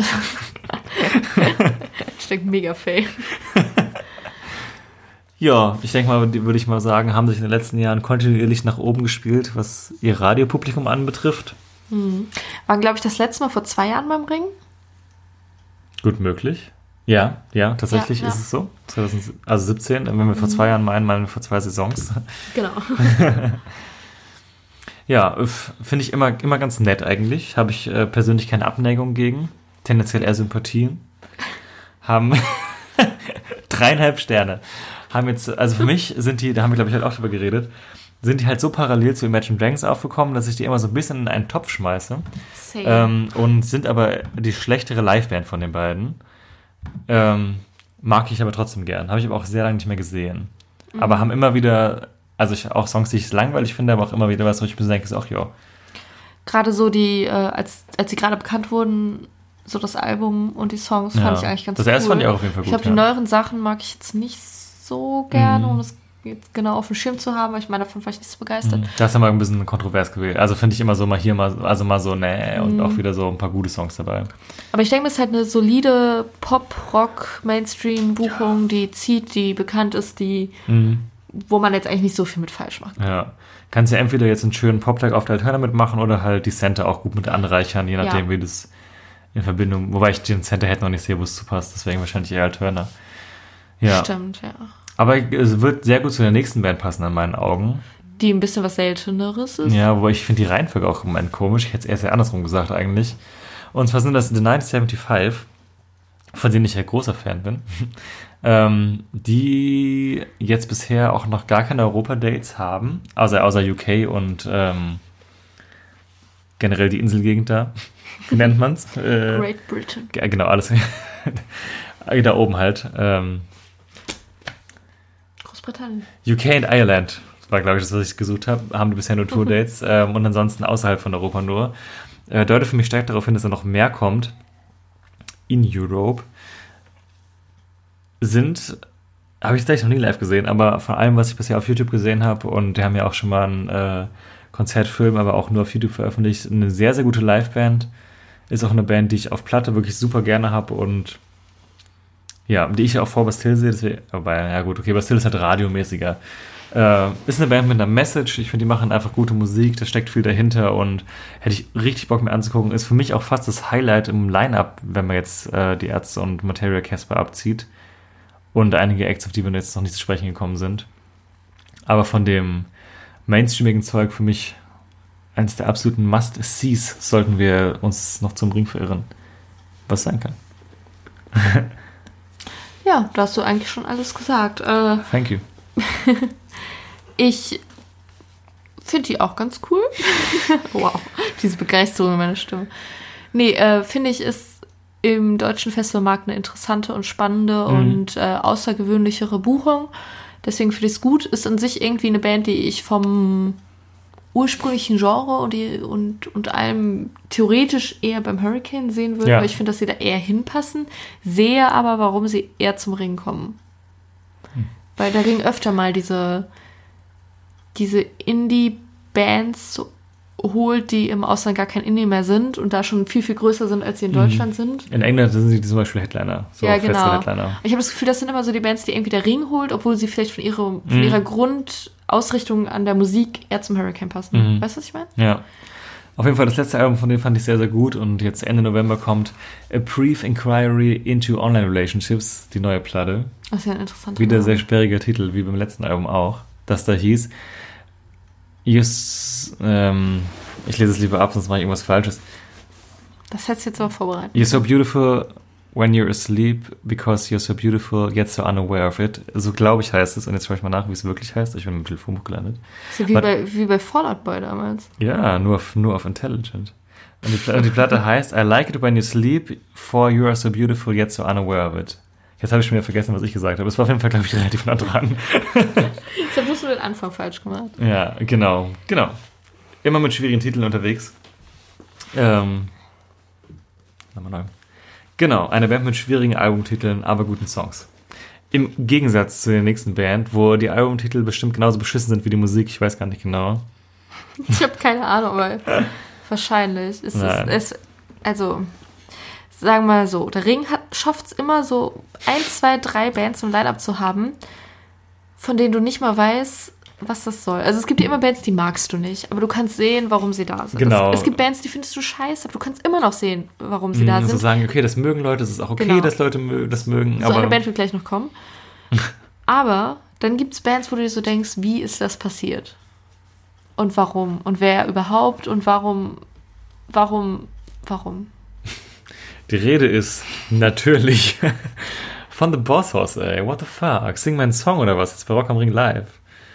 Hashtag mega Fail. Ja, ich denke mal, die würde ich mal sagen, haben sich in den letzten Jahren kontinuierlich nach oben gespielt, was ihr Radiopublikum anbetrifft. Hm. War, glaube ich, das letzte Mal vor zwei Jahren beim Ring. Gut möglich. Ja, ja, tatsächlich Ja, ja. ist es so. zwanzig siebzehn, wenn wir vor zwei Jahren meinen, meinen wir vor zwei Saisons. Genau. Ja, f- finde ich immer, immer ganz nett eigentlich. Habe ich äh, persönlich keine Abneigung gegen. Tendenziell eher Sympathien. Haben dreieinhalb Sterne. Haben jetzt, also für mich sind die, da haben wir glaube ich halt auch drüber geredet, sind die halt so parallel zu Imagine Dragons aufgekommen, dass ich die immer so ein bisschen in einen Topf schmeiße. Same. Ähm, und sind aber die schlechtere Liveband von den beiden. Ähm, mag ich aber trotzdem gern. Habe ich aber auch sehr lange nicht mehr gesehen. Mhm. Aber haben immer wieder, also ich, auch Songs, die ich langweilig finde, aber auch immer wieder was, wo ich mir denke, so, ach ja. Gerade so die, äh, als, als sie gerade bekannt wurden, so das Album und die Songs Ja. fand ich eigentlich ganz Das cool. erste fand ich auch auf jeden Fall Ich gut, glaube, die ja. neueren Sachen mag ich jetzt nicht so gerne, Mhm. um es jetzt genau auf dem Schirm zu haben, weil ich meine, davon war ich nicht so begeistert. Das ist ja mal ein bisschen kontrovers gewesen. Also finde ich immer so mal hier mal, also mal so, nee, und Mhm. auch wieder so ein paar gute Songs dabei. Aber ich denke, das ist halt eine solide Pop-Rock-Mainstream-Buchung, die zieht, die bekannt ist, die, Mhm. wo man jetzt eigentlich nicht so viel mit falsch macht. Ja. Kannst ja entweder jetzt einen schönen Pop-Tag auf der Alterna mitmachen oder halt die Center auch gut mit anreichern, je nachdem, Ja. wie das in Verbindung, wobei ich den Center hätte noch nicht sehe, wo es zu passt, deswegen wahrscheinlich eher Alterna. Ja. Stimmt, ja. Aber es wird sehr gut zu der nächsten Band passen, in meinen Augen. Die ein bisschen was Selteneres ist. Ja, wobei ich finde die Reihenfolge auch im Moment komisch. Ich hätte es erst ja andersrum gesagt eigentlich. Und zwar sind das The neunzehnhundertfünfundsiebzig, von denen ich ja großer Fan bin, ähm, die jetzt bisher auch noch gar keine Europa-Dates haben, also außer U K und ähm, generell die Inselgegend da. Wie nennt man's? Äh, Great Britain. ja, genau, alles. Da oben halt. Ähm, Großbritannien. U K und Ireland war, glaube ich, das, was ich gesucht habe. Haben die bisher nur Tour-Dates ähm, und ansonsten außerhalb von Europa nur. Äh, deutet für mich stark darauf hin, dass da noch mehr kommt. In Europe. Sind, habe ich tatsächlich noch nie live gesehen, aber von allem, was ich bisher auf YouTube gesehen habe, und die haben ja auch schon mal einen äh, Konzertfilm, aber auch nur auf YouTube veröffentlicht, eine sehr, sehr gute Liveband. Ist auch eine Band, die ich auf Platte wirklich super gerne habe und ja, die ich auch vor Bastille sehe. Deswegen, aber ja gut, okay, Bastille ist halt radiomäßiger. Äh, ist eine Band mit einer Message. Ich finde, die machen einfach gute Musik. Da steckt viel dahinter und hätte ich richtig Bock mir anzugucken. Ist für mich auch fast das Highlight im Line-Up, wenn man jetzt äh, die Ärzte und Materia Casper abzieht. Und einige Acts, auf die wir jetzt noch nicht zu sprechen gekommen sind. Aber von dem mainstreamigen Zeug für mich eines der absoluten Must-Sees, sollten wir uns noch zum Ring verirren. Was sein kann. Ja, da hast du eigentlich schon alles gesagt. Äh, Thank you. ich finde die auch ganz cool. Wow, diese Begeisterung in meiner Stimme. Nee, äh, finde ich, ist im deutschen Festivalmarkt eine interessante und spannende Mhm. und äh, außergewöhnlichere Buchung. Deswegen finde ich es gut. Ist an sich irgendwie eine Band, die ich vom ursprünglichen Genre und, die, und, und allem theoretisch eher beim Hurricane sehen würde, Ja. weil ich finde, dass sie da eher hinpassen. Sehe aber, warum sie eher zum Ring kommen. Hm. Weil der Ring öfter mal diese, diese Indie-Bands so holt, die im Ausland gar kein Indie mehr sind und da schon viel, viel größer sind, als sie in Deutschland sind. In England sind sie zum Beispiel Headliner. So Ja, feste genau. Headliner. Ich habe das Gefühl, das sind immer so die Bands, die irgendwie der Ring holt, obwohl sie vielleicht von, ihrer von Mhm. ihrer Grundausrichtung an der Musik eher zum Hurricane passen. Mhm. Weißt du, was ich meine? Ja. Auf jeden Fall, das letzte Album von denen fand ich sehr, sehr gut und jetzt Ende November kommt A Brief Inquiry into Online Relationships, die neue Platte. Das ist ja ein interessanter Wieder Name. sehr sperriger Titel, wie beim letzten Album auch. Das da hieß, You're, ähm, ich lese es lieber ab, sonst mache ich irgendwas Falsches. Das hättest du jetzt aber vorbereitet. You're so beautiful when you're asleep, because you're so beautiful, yet so unaware of it. So glaube ich heißt es. Und jetzt schaue ich mal nach, wie es wirklich heißt. Ich bin im Telefonbuch gelandet. Das ist ja wie, But- bei, wie bei Fall Out Boy damals. Ja, nur auf, nur auf Intelligent. Und die, Pla- und die Platte heißt I like it when you sleep, for you are so beautiful, yet so unaware of it. Jetzt habe ich schon wieder vergessen, was ich gesagt habe. Es war auf jeden Fall, glaube ich, relativ nah dran. Ich habe bloß nur den Anfang falsch gemacht. Ja, genau, genau. Immer mit schwierigen Titeln unterwegs. Ähm, nochmal neu. Genau, eine Band mit schwierigen Albumtiteln, aber guten Songs. Im Gegensatz zu der nächsten Band, wo die Albumtitel bestimmt genauso beschissen sind wie die Musik, ich weiß gar nicht genau. Ich habe keine Ahnung, aber wahrscheinlich ist Nein. es, es. Also, sagen wir mal so, der Ring schafft es immer so ein, zwei, drei Bands im Line-Up zu haben, von denen du nicht mal weißt, was das soll. Also es gibt ja immer Bands, die magst du nicht, aber du kannst sehen, warum sie da sind. Genau. Es, es gibt Bands, die findest du scheiße, aber du kannst immer noch sehen, warum sie da Mhm, sind. so sagen, okay, das mögen Leute, es ist auch okay, Genau. dass Leute mö- das mögen. So aber eine Band wird gleich noch kommen. Aber dann gibt es Bands, wo du dir so denkst, wie ist das passiert? Und warum? Und wer überhaupt? Und warum? Warum? Warum? die Rede ist natürlich von The Boss Hoss, ey. What the fuck? Sing meinen Song oder was? Jetzt bei Rock am Ring live.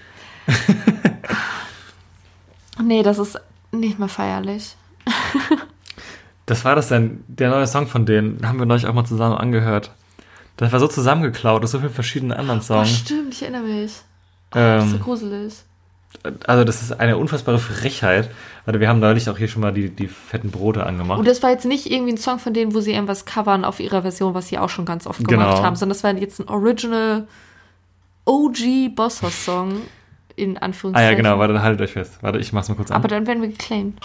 Nee, das ist nicht mehr feierlich. Das war das denn, der neue Song von denen, haben wir neulich auch mal zusammen angehört. Das war so zusammengeklaut aus so vielen verschiedenen anderen Oh, Songs. stimmt, ich erinnere mich. Oh, das ist so Ähm, gruselig. also das ist eine unfassbare Frechheit. Weil wir haben neulich auch hier schon mal die, die fetten Brote angemacht. Und das war jetzt nicht irgendwie ein Song von denen, wo sie irgendwas covern auf ihrer Version, was sie auch schon ganz oft Genau. gemacht haben, sondern das war jetzt ein Original O G Boss Hoss Song, in Ah Anführungszeichen. ja, genau, warte, haltet euch fest. Warte, ich mach's mal kurz an. Aber dann werden wir geclaimed.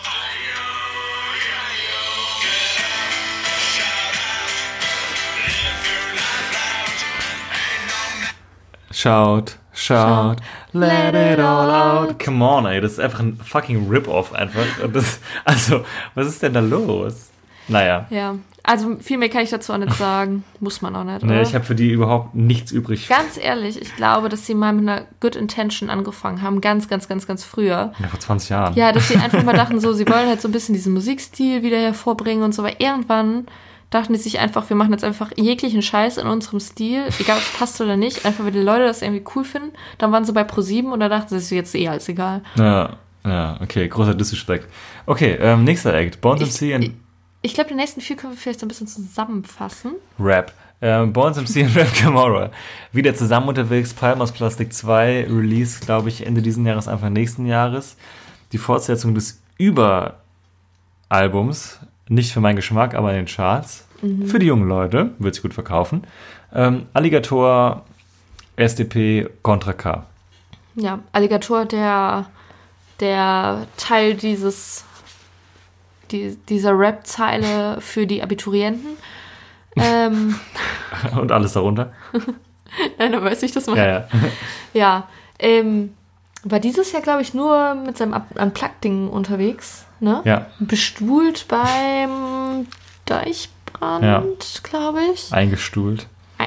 Shout, shout, Shout, let it all out. Come on, ey, das ist einfach ein fucking Rip-Off einfach. Und das, also, was ist denn da los? Naja, Ja, also viel mehr kann ich dazu auch nicht sagen. Muss man auch nicht, nee, oder? ich habe für die überhaupt nichts übrig. Ganz ehrlich, ich glaube, dass sie mal mit einer Good Intention angefangen haben, ganz, ganz, ganz, ganz früher. Ja, vor zwanzig Jahren. Ja, dass sie einfach mal dachten, so, sie wollen halt so ein bisschen diesen Musikstil wieder hervorbringen und so, aber irgendwann dachten die sich einfach, wir machen jetzt einfach jeglichen Scheiß in unserem Stil, egal ob es passt oder nicht, einfach weil die Leute das irgendwie cool finden. Dann waren sie bei ProSieben und da dachten sie sich, jetzt eh alles egal. Ja, ja, okay, großer Disrespect. Okay, ähm, nächster Act. Bones M C Ich, und ich glaube, die nächsten vier können wir vielleicht so ein bisschen zusammenfassen. Rap. Ähm, Bones M C und Rap Camorra. Wieder zusammen unterwegs. Palm aus Plastik zwei. Release, glaube ich, Ende diesen Jahres, Anfang nächsten Jahres. Die Fortsetzung des Über-Albums. Nicht für meinen Geschmack, aber in den Charts. Mhm. Für die jungen Leute. Wird sich gut verkaufen. Ähm, Alligator, S D P, Contra K. Ja, Alligator, der, der Teil dieses, die, dieser Rap-Zeile für die Abiturienten. Ähm, Und alles darunter. Nein, da weiß ich das mal. Ja, ja. Ja, ähm, war dieses Jahr, glaube ich, nur mit seinem Up- Unplugged-Ding unterwegs, ne? Ja. Bestuhlt beim Deichbrand, Ja. glaube ich. Eingestuhlt.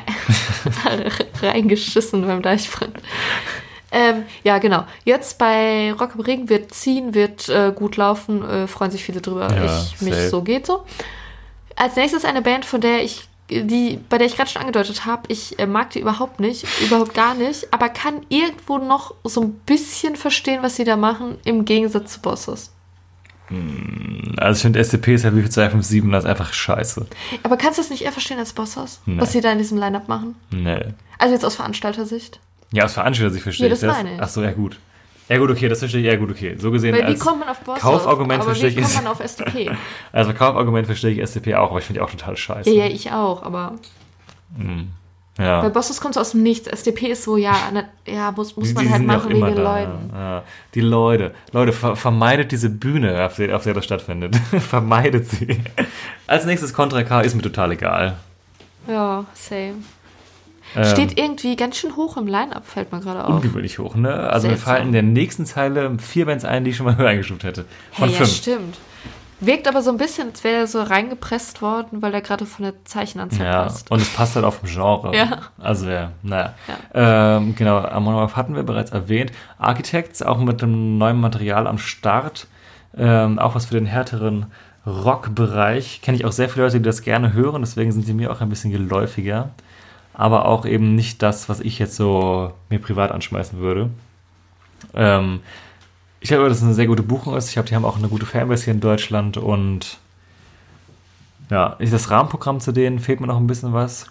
Reingeschissen beim Deichbrand. Ähm, ja, genau. Jetzt bei Rock am Ring wird ziehen, wird äh, gut laufen, äh, freuen sich viele drüber. Ja, ich, mich safe. so geht so. Als nächstes eine Band, von der ich, die, bei der ich gerade schon angedeutet habe, ich äh, mag die überhaupt nicht, überhaupt gar nicht, aber kann irgendwo noch so ein bisschen verstehen, was sie da machen, im Gegensatz zu Bosses. Also ich finde S D P ist ja wie für zwei fünf sieben, das ist einfach scheiße. Aber kannst du das nicht eher verstehen als Bosses, Nee. was sie da in diesem Line-Up machen? Nee. Also jetzt aus Veranstaltersicht. Ja, aus Veranstalter-Sicht verstehe Ja, ich das das. meine ich. Ach so, ja gut. Ja gut, okay, das verstehe ich. Ja gut, okay. So gesehen Weil wie als kommt man auf Boss Kaufargument aber verstehe wie ich kommt es. man auf S D P? Also Kaufargument verstehe ich S D P auch, aber ich finde die auch total scheiße. Ja, ja, ich auch, aber bei Ja. Bossos kommt es aus dem Nichts. S D P ist so, ja, ne, ja muss, muss Die- man die halt sind ja auch machen wegen immer den da, Leuten. Ja. Ja. Die Leute. Leute, ver vermeidet diese Bühne, auf der, auf der das stattfindet. Vermeidet sie. Als nächstes Contra K ist mir total egal. Ja, same. Ähm, Steht irgendwie ganz schön hoch im Line-Up, fällt mir gerade auf. ungewöhnlich hoch, ne? Also mir Seltsam. fallen in der nächsten Zeile vier Bands ein, die ich schon mal höher eingestuft hätte. Von Hey, ja, fünf. stimmt. Wirkt aber so ein bisschen, als wäre er so reingepresst worden, weil er gerade von der Zeichenanzahl Ja, passt. und es passt halt auf dem Genre. Ja. Also ja, naja. Ähm, genau, Amon Amarth hatten wir bereits erwähnt. Architects, auch mit dem neuen Material am Start. Ähm, auch was für den härteren Rock-Bereich. Kenne ich auch sehr viele Leute, die das gerne hören, deswegen sind sie mir auch ein bisschen geläufiger. Aber auch eben nicht das, was ich jetzt so mir privat anschmeißen würde. Ähm, ich glaube, dass es eine sehr gute Buchung ist. Ich glaube, die haben auch eine gute Fanbase hier in Deutschland und ja, das Rahmenprogramm zu denen fehlt mir noch ein bisschen was.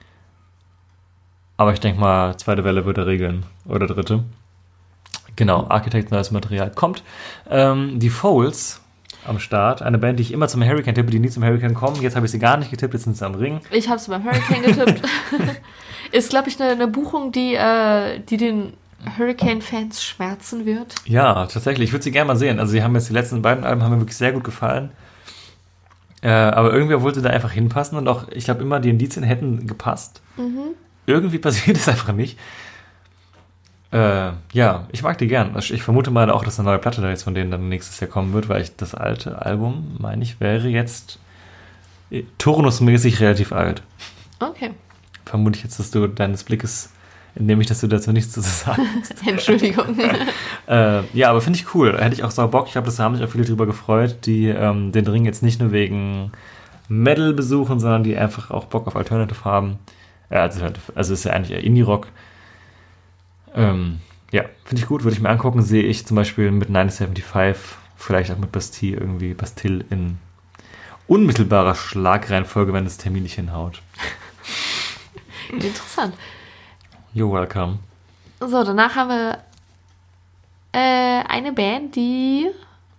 Aber ich denke mal, zweite Welle würde regeln. Oder dritte. Genau, Architects neues Material kommt. Ähm, die Foals am Start. Eine Band, die ich immer zum Hurricane tippe, die nie zum Hurricane kommen. Jetzt habe ich sie gar nicht getippt, jetzt sind sie am Ring. Ich habe es beim Hurricane getippt. Ist, glaube ich, eine, eine Buchung, die, äh, die den Hurricane-Fans schmerzen wird. Ja, tatsächlich. Ich würde sie gerne mal sehen. Also sie haben jetzt die letzten beiden Alben haben mir wirklich sehr gut gefallen. Äh, aber irgendwie wollte sie da einfach hinpassen und auch, ich glaube immer, die Indizien hätten gepasst. Mhm. Irgendwie passiert es einfach nicht. Äh, ja, ich mag die gern. Ich vermute mal auch, dass eine neue Platte da jetzt von denen dann nächstes Jahr kommen wird, weil ich das alte Album, meine ich, wäre jetzt äh, turnusmäßig relativ alt. Okay. Vermute ich jetzt, dass du deines Blickes, indem ich, dass du dazu nichts zu sagen hast. Entschuldigung. äh, ja, aber finde ich cool. Hätte ich auch sau Bock. Ich glaube, da haben sich auch viele drüber gefreut, die ähm, den Ring jetzt nicht nur wegen Metal besuchen, sondern die einfach auch Bock auf Alternative haben. Ja, also, also ist ja eigentlich eher Indie-Rock. Ähm, ja, finde ich gut, würde ich mir angucken. Sehe ich zum Beispiel mit neunzehnhundertfünfundsiebzig, vielleicht auch mit Bastille irgendwie, Bastille in unmittelbarer Schlagreihenfolge, wenn das Termin nicht hinhaut. Interessant. You're welcome. So, danach haben wir äh, eine Band, die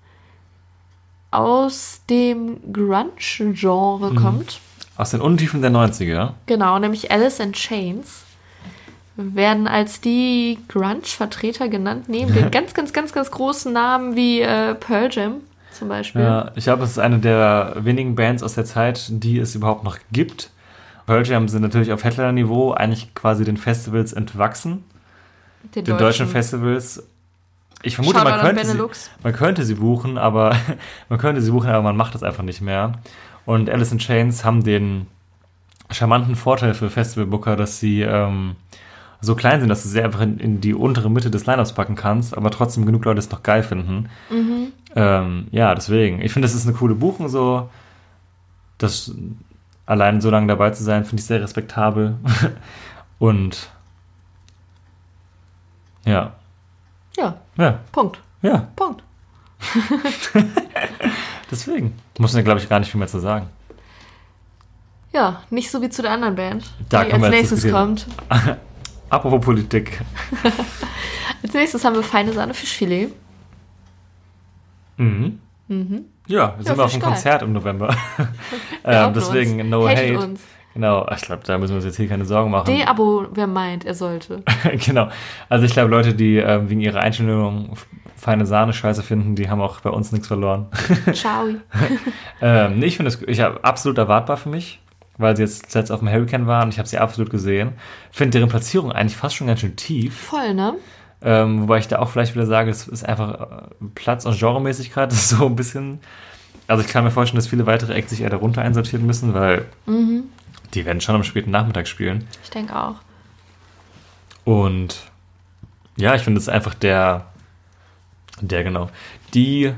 aus dem Grunge-Genre kommt. Aus den Untiefen der neunziger. Genau, nämlich Alice in Chains. Werden als die Grunge-Vertreter genannt, neben den ganz, ganz, ganz, ganz großen Namen wie äh, Pearl Jam zum Beispiel. Ja, ich glaube, es ist eine der wenigen Bands aus der Zeit, die es überhaupt noch gibt. Pearl Jam sind natürlich auf Headliner-Niveau eigentlich quasi den Festivals entwachsen. Den, Den deutschen Festivals. Ich vermute, Shoutout man an könnte, sie, Benelux. man könnte sie buchen, aber man könnte sie buchen, aber man macht das einfach nicht mehr. Und Alice in Chains haben den charmanten Vorteil für Festivalbooker, dass sie ähm, so klein sind, dass du sie einfach in, in die untere Mitte des Lineups packen kannst, aber trotzdem genug Leute es noch geil finden. Mhm. Ähm, ja, deswegen. Ich finde, das ist eine coole Buchung so. Das allein so lange dabei zu sein, finde ich sehr respektabel. Und ja. Ja, Ja, Punkt. ja. Punkt. Deswegen. Muss mir, glaube ich, gar nicht viel mehr zu sagen. Ja, nicht so wie zu der anderen Band, Da die können als wir jetzt nächstes kommt. diskutieren. Apropos Politik. Als nächstes haben wir feine Sahne Fischfilet. Mhm. Mhm. Ja, sind Ja, wir auf find einem ich Konzert im November. Glaubt ähm, deswegen uns. no Hatet hate. uns. Genau, ich glaube, da müssen wir uns jetzt hier keine Sorgen machen. De-Abo, wer meint, er sollte. Genau. Also ich glaube, Leute, die ähm, wegen ihrer Einstellung feine Sahne scheiße finden, die haben auch bei uns nichts verloren. Ciao. ähm, nee, ich finde es ich hab, absolut erwartbar für mich, weil sie jetzt zuletzt auf dem Hurricane waren. Ich habe sie absolut gesehen. Finde deren Platzierung eigentlich fast schon ganz schön tief. Voll, ne? Ähm, wobei ich da auch vielleicht wieder sage, es ist einfach äh, Platz- und Genremäßigkeit. Das ist so ein bisschen... Also ich kann mir vorstellen, dass viele weitere Acts sich eher darunter einsortieren müssen, weil Mhm. die werden schon am späten Nachmittag spielen. Ich denke auch. Und ja, ich finde, es ist einfach der, der genau, die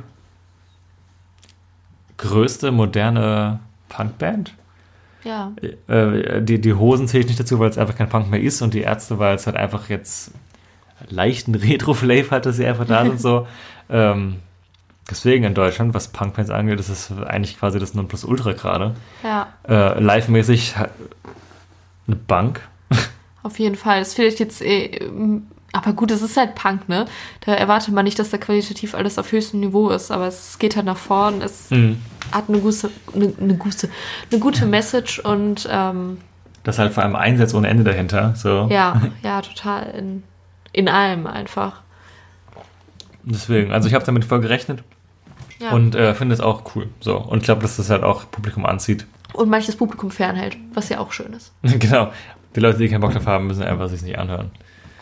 größte moderne Punkband. Ja. Äh, die, die Hosen zähle ich nicht dazu, weil es einfach kein Punk mehr ist, und die Ärzte, weil es halt einfach jetzt leichten Retro-Flav hat, dass sie einfach da sind so. Ähm, deswegen in Deutschland, was Punkbands angeht, ist es eigentlich quasi das Nonplusultra gerade. Ja. Äh, live-mäßig eine Bank. auf jeden Fall. Das vielleicht jetzt, äh, aber gut, es ist halt Punk, ne? Da erwartet man nicht, dass da qualitativ alles auf höchstem Niveau ist, aber es geht halt nach vorn, es mhm. hat eine gute, eine, eine gute, eine gute Message und ähm, das halt vor allem Einsatz ohne Ende dahinter. So. Ja, ja, total. In, in allem einfach. Deswegen, also ich habe damit voll gerechnet ja. und äh, finde es auch cool. So. Und ich glaube, dass das halt auch Publikum anzieht. Und manches Publikum fernhält, was ja auch schön ist. Genau. Die Leute, die keinen Bock drauf haben, müssen einfach sich nicht anhören.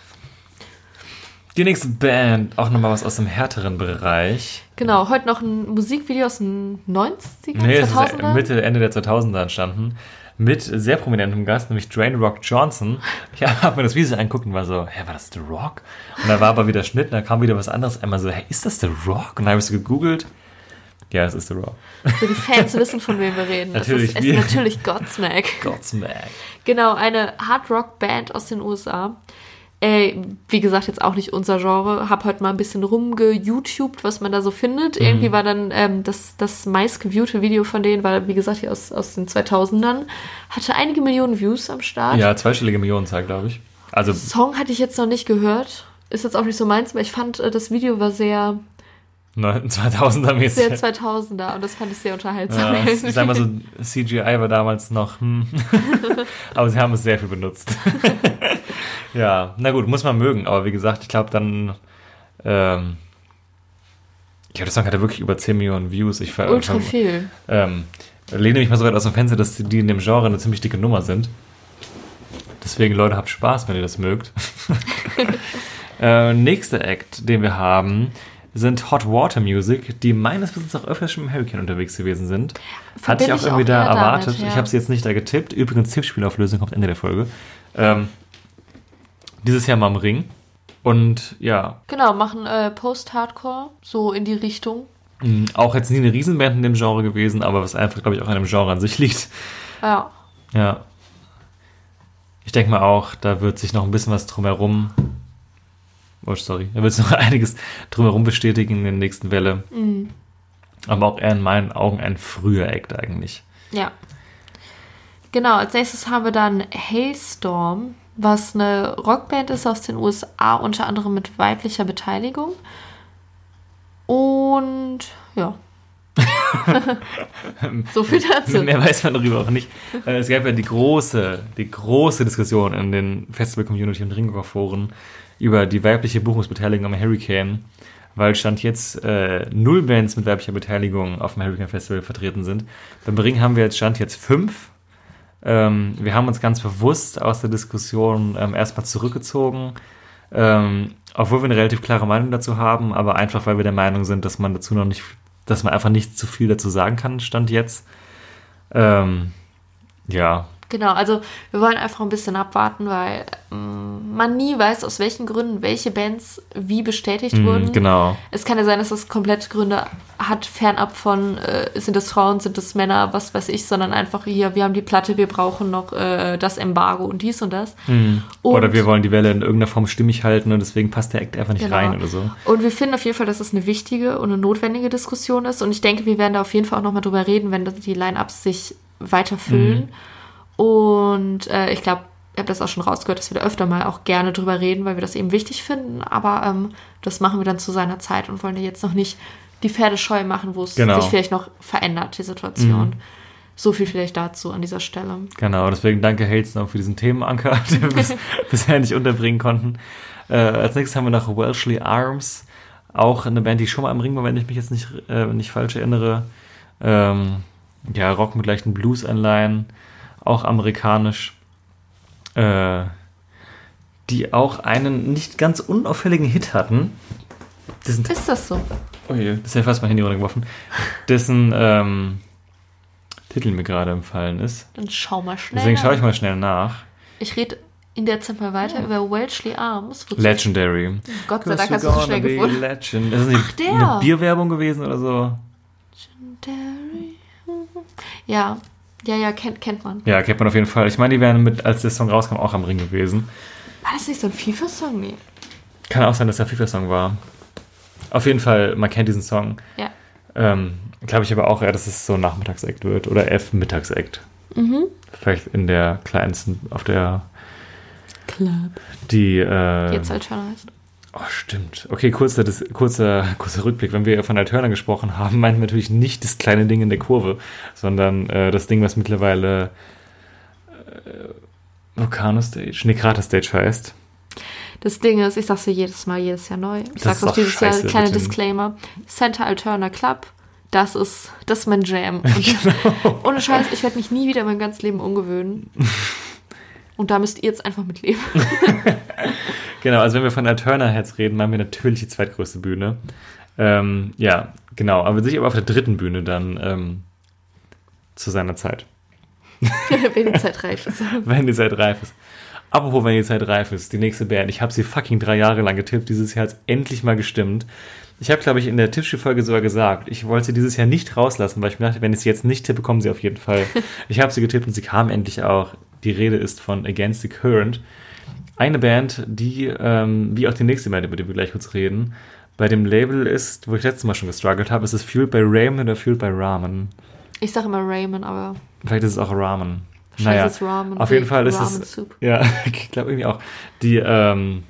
Die nächste Band, auch nochmal was aus dem härteren Bereich. Genau, heute noch ein Musikvideo aus den neunziger, nee, zweitausender? Nee, Mitte, Ende der zweitausender entstanden. Mit sehr prominentem Gast, nämlich Dwayne Rock Johnson. Ja, hab mir das Video angeguckt und war so, hä, war das The Rock? Und dann war aber wieder Schnitt und dann kam wieder was anderes. Einmal so, hä, ist das The Rock? Und dann habe ich so gegoogelt. Ja, es ist The Rock. Für die Fans wissen, von wem wir reden. Natürlich. Es ist, es ist natürlich Godsmack. Godsmack. Genau, eine Hard-Rock-Band aus den U S A. Äh, wie gesagt, jetzt auch nicht unser Genre. Hab heute mal ein bisschen rumge-YouTubed, was man da so findet. Mhm. Irgendwie war dann ähm, das, das meistgeviewte Video von denen, weil, wie gesagt, hier aus, aus den zweitausendern, hatte einige Millionen Views am Start. Ja, zweistellige Millionenzahl, glaube ich. Also Song hatte ich jetzt noch nicht gehört. Ist jetzt auch nicht so meins, aber ich fand, äh, das Video war sehr... zweitausender-mäßig. Sehr zweitausender und das fand ich sehr unterhaltsam. Ja, ich sag mal so, C G I war damals noch, hm. aber sie haben es sehr viel benutzt. Ja, na gut, muss man mögen, aber wie gesagt, ich glaube dann, ähm, ich glaube, das Song hatte wirklich über zehn Millionen Views. Ich ver- Ultra ver- viel. Ähm, lehne mich mal so weit aus dem Fenster, dass die in dem Genre eine ziemlich dicke Nummer sind. Deswegen, Leute, habt Spaß, wenn ihr das mögt. äh, nächster Act, den wir haben, sind Hot Water Music, die meines Wissens auch öfters schon im Hurricane unterwegs gewesen sind. Hatte ich auch irgendwie da erwartet. Damit, ja. Ich habe sie jetzt nicht da getippt. Übrigens, Tippspielauflösung kommt Ende der Folge. Ähm, dieses Jahr mal im Ring. Und ja. Genau, machen äh, Post-Hardcore, so in die Richtung. Mhm, auch jetzt nie eine Riesenband in dem Genre gewesen, aber was einfach, glaube ich, auch an dem Genre an sich liegt. Ja. Ja. Ich denke mal auch, da wird sich noch ein bisschen was drumherum... Oh, sorry. Da wird es noch einiges drumherum bestätigen in der nächsten Welle. Mhm. Aber auch eher in meinen Augen ein früher Act eigentlich. Ja. Genau, als nächstes haben wir dann Hailstorm, was eine Rockband ist aus den U S A, unter anderem mit weiblicher Beteiligung. Und ja. So viel dazu. Mehr weiß man darüber auch nicht. Es gab ja die große, die große Diskussion in den Festival-Community und Ringgoff-Foren über die weibliche Buchungsbeteiligung am Hurricane, weil Stand jetzt äh, null Bands mit weiblicher Beteiligung auf dem Hurricane Festival vertreten sind. Beim Ring haben wir jetzt Stand jetzt fünf. Ähm, wir haben uns ganz bewusst aus der Diskussion ähm, erstmal zurückgezogen, ähm, obwohl wir eine relativ klare Meinung dazu haben, aber einfach, weil wir der Meinung sind, dass man dazu noch nicht, dass man einfach nicht zu viel dazu sagen kann, Stand jetzt. Ähm, ja. Genau, also wir wollen einfach ein bisschen abwarten, weil ähm, man nie weiß, aus welchen Gründen welche Bands wie bestätigt mm, wurden. Genau. Es kann ja sein, dass das komplett Gründe hat, fernab von, äh, sind das Frauen, sind das Männer, was weiß ich, sondern einfach hier, wir haben die Platte, wir brauchen noch äh, das Embargo und dies und das. Mm. Und oder wir wollen die Welle in irgendeiner Form stimmig halten und deswegen passt der Act einfach nicht genau. rein oder so. Und wir finden auf jeden Fall, dass es eine wichtige und eine notwendige Diskussion ist und ich denke, wir werden da auf jeden Fall auch nochmal drüber reden, wenn die Line-Ups sich weiter füllen. Mm. Und äh, ich glaube, ihr habt das auch schon rausgehört, dass wir da öfter mal auch gerne drüber reden, weil wir das eben wichtig finden. Aber ähm, das machen wir dann zu seiner Zeit und wollen dir jetzt noch nicht die Pferde scheu machen, wo es genau. sich vielleicht noch verändert, die Situation. Mhm. So viel vielleicht dazu an dieser Stelle. Genau, deswegen danke Hailstorm für diesen Themenanker, den wir bis, bisher nicht unterbringen konnten. Äh, als nächstes haben wir noch Welshly Arms, auch eine Band, die schon mal im Ring war, wenn ich mich jetzt nicht, äh, nicht falsch erinnere. Ähm, ja, Rock mit leichten Blues-Anleihen. Auch amerikanisch, äh, die auch einen nicht ganz unauffälligen Hit hatten. Dessen, ist das so? Oh je, das ist ja fast mein Handy runtergeworfen. Dessen ähm, Titel mir gerade empfallen ist. Dann schau mal schnell. Deswegen schaue ich mal schnell nach. Ich rede in der Zeit mal weiter ja. über Welshly Arms. Legendary. Gott sei Dank hast du so schnell gefunden. Legend. Ist das nicht Ach, der. eine Bierwerbung gewesen oder so? Legendary. Ja. Ja, ja, kennt, kennt man. Ja, kennt man auf jeden Fall. Ich meine, die wären mit, als der Song rauskam, auch am Ring gewesen. War das nicht so ein FIFA-Song? Nee. Kann auch sein, dass der FIFA-Song war. Auf jeden Fall, man kennt diesen Song. Ja. Ähm, glaube ich aber auch eher, dass es so ein Nachmittagsakt wird oder F-Mittagsakt. Mhm. Vielleicht in der kleinsten, auf der Club. Die, äh, Die jetzt Alterna heißt. Oh, stimmt. Okay, kurzer, das, kurzer, kurzer Rückblick. Wenn wir von Alterna gesprochen haben, meinten wir natürlich nicht das kleine Ding in der Kurve, sondern äh, das Ding, was mittlerweile äh, Volcano Stage, nee, Krater Stage heißt. Das Ding ist, ich sag's dir jedes Mal, jedes Jahr neu. Ich Das sag's ist auch doch dieses Jahr, scheiße, kleiner bitte. Disclaimer. Center Alterna Club, das ist, das ist mein Jam. Und Genau. ohne Scheiß, ich werde mich nie wieder mein ganzes Leben umgewöhnen. Und da müsst ihr jetzt einfach mitleben. Genau, also wenn wir von Alterna Heads reden, meinen wir natürlich die zweitgrößte Bühne. Ähm, ja, genau, aber sich aber auf der dritten Bühne dann ähm, zu seiner Zeit. Wenn die Zeit reif ist. Wenn die Zeit reif ist. Apropos, wenn die Zeit reif ist, die nächste Band. Ich habe sie fucking drei Jahre lang getippt. Dieses Jahr hat es endlich mal gestimmt. Ich habe, glaube ich, in der Tippspielfolge sogar gesagt, ich wollte sie dieses Jahr nicht rauslassen, weil ich mir dachte, wenn ich sie jetzt nicht tippe, kommen sie auf jeden Fall. Ich habe sie getippt und sie kam endlich auch. Die Rede ist von Against the Current. Eine Band, die, ähm, wie auch die nächste Band, über die wir gleich kurz reden, bei dem Label ist, wo ich letztes Mal schon gestruggelt habe, ist es Fueled by Ramen oder Fueled by Ramen? Ich sage immer Ramen, aber Vielleicht ist es auch Ramen. wahrscheinlich Naja, ist es Ramen. auf wie jeden Fall ist Ramen es, Soup. ja, ich glaube irgendwie auch, die, ähm,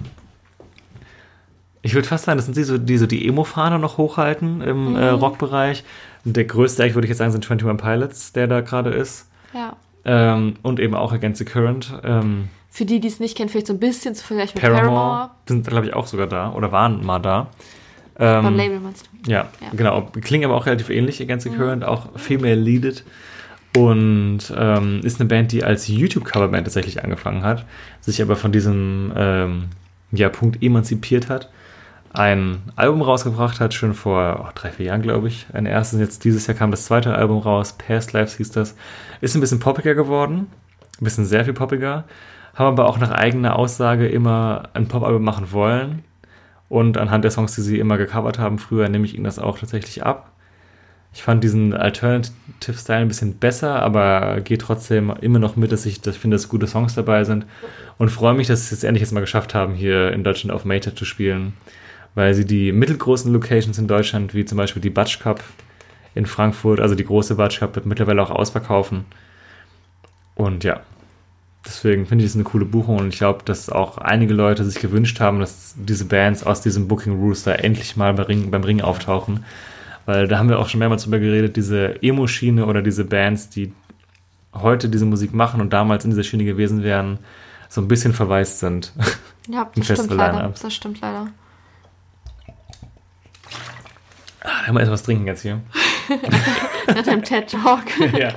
ich würde fast sagen, das sind die so, die so die Emo-Fahne noch hochhalten im Mhm. äh, Rockbereich. Der größte, eigentlich würde ich jetzt sagen, sind twenty-one Pilots, der da gerade ist. Ja. Ähm, und eben auch Against the Current. Ähm, Für die, die es nicht kennen, vielleicht so ein bisschen zu vergleichen mit Paramore, Paramore. sind, glaube ich, auch sogar da oder waren mal da. Ähm, Beim Label meinst du? Ja, Ja. genau. Klingen aber auch relativ ähnlich, Against the Current, auch female leaded. Und ähm, ist eine Band, die als YouTube-Coverband tatsächlich angefangen hat, sich aber von diesem ähm, ja, Punkt emanzipiert hat, ein Album rausgebracht hat, schon vor oh, drei, vier Jahren, glaube ich. Ein erstes, jetzt dieses Jahr kam das zweite Album raus, Past Lives hieß das. Ist ein bisschen poppiger geworden, ein bisschen sehr viel poppiger, haben aber auch nach eigener Aussage immer ein Pop-Album machen wollen. Und anhand der Songs, die sie immer gecovert haben, früher nehme ich ihnen das auch tatsächlich ab. Ich fand diesen Alternative-Style ein bisschen besser, aber gehe trotzdem immer noch mit, dass ich das finde, dass gute Songs dabei sind. Und freue mich, dass sie es endlich jetzt mal geschafft haben, hier in Deutschland auf Meta zu spielen. Weil sie die mittelgroßen Locations in Deutschland, wie zum Beispiel die Batsch Cup in Frankfurt, also die große Batsch Cup, mittlerweile auch ausverkaufen. Und ja, deswegen finde ich es eine coole Buchung und ich glaube, dass auch einige Leute sich gewünscht haben, dass diese Bands aus diesem Booking Rooster endlich mal beim Ring, beim Ring auftauchen. Weil da haben wir auch schon mehrmals drüber geredet, diese Emo-Schiene oder diese Bands, die heute diese Musik machen und damals in dieser Schiene gewesen wären, so ein bisschen verwaist sind. Ja, Im das stimmt leider. Festival-Line-Ups. Das stimmt leider. Ah, da mal erst was trinken jetzt hier. Nach dem TED-Talk. Ja.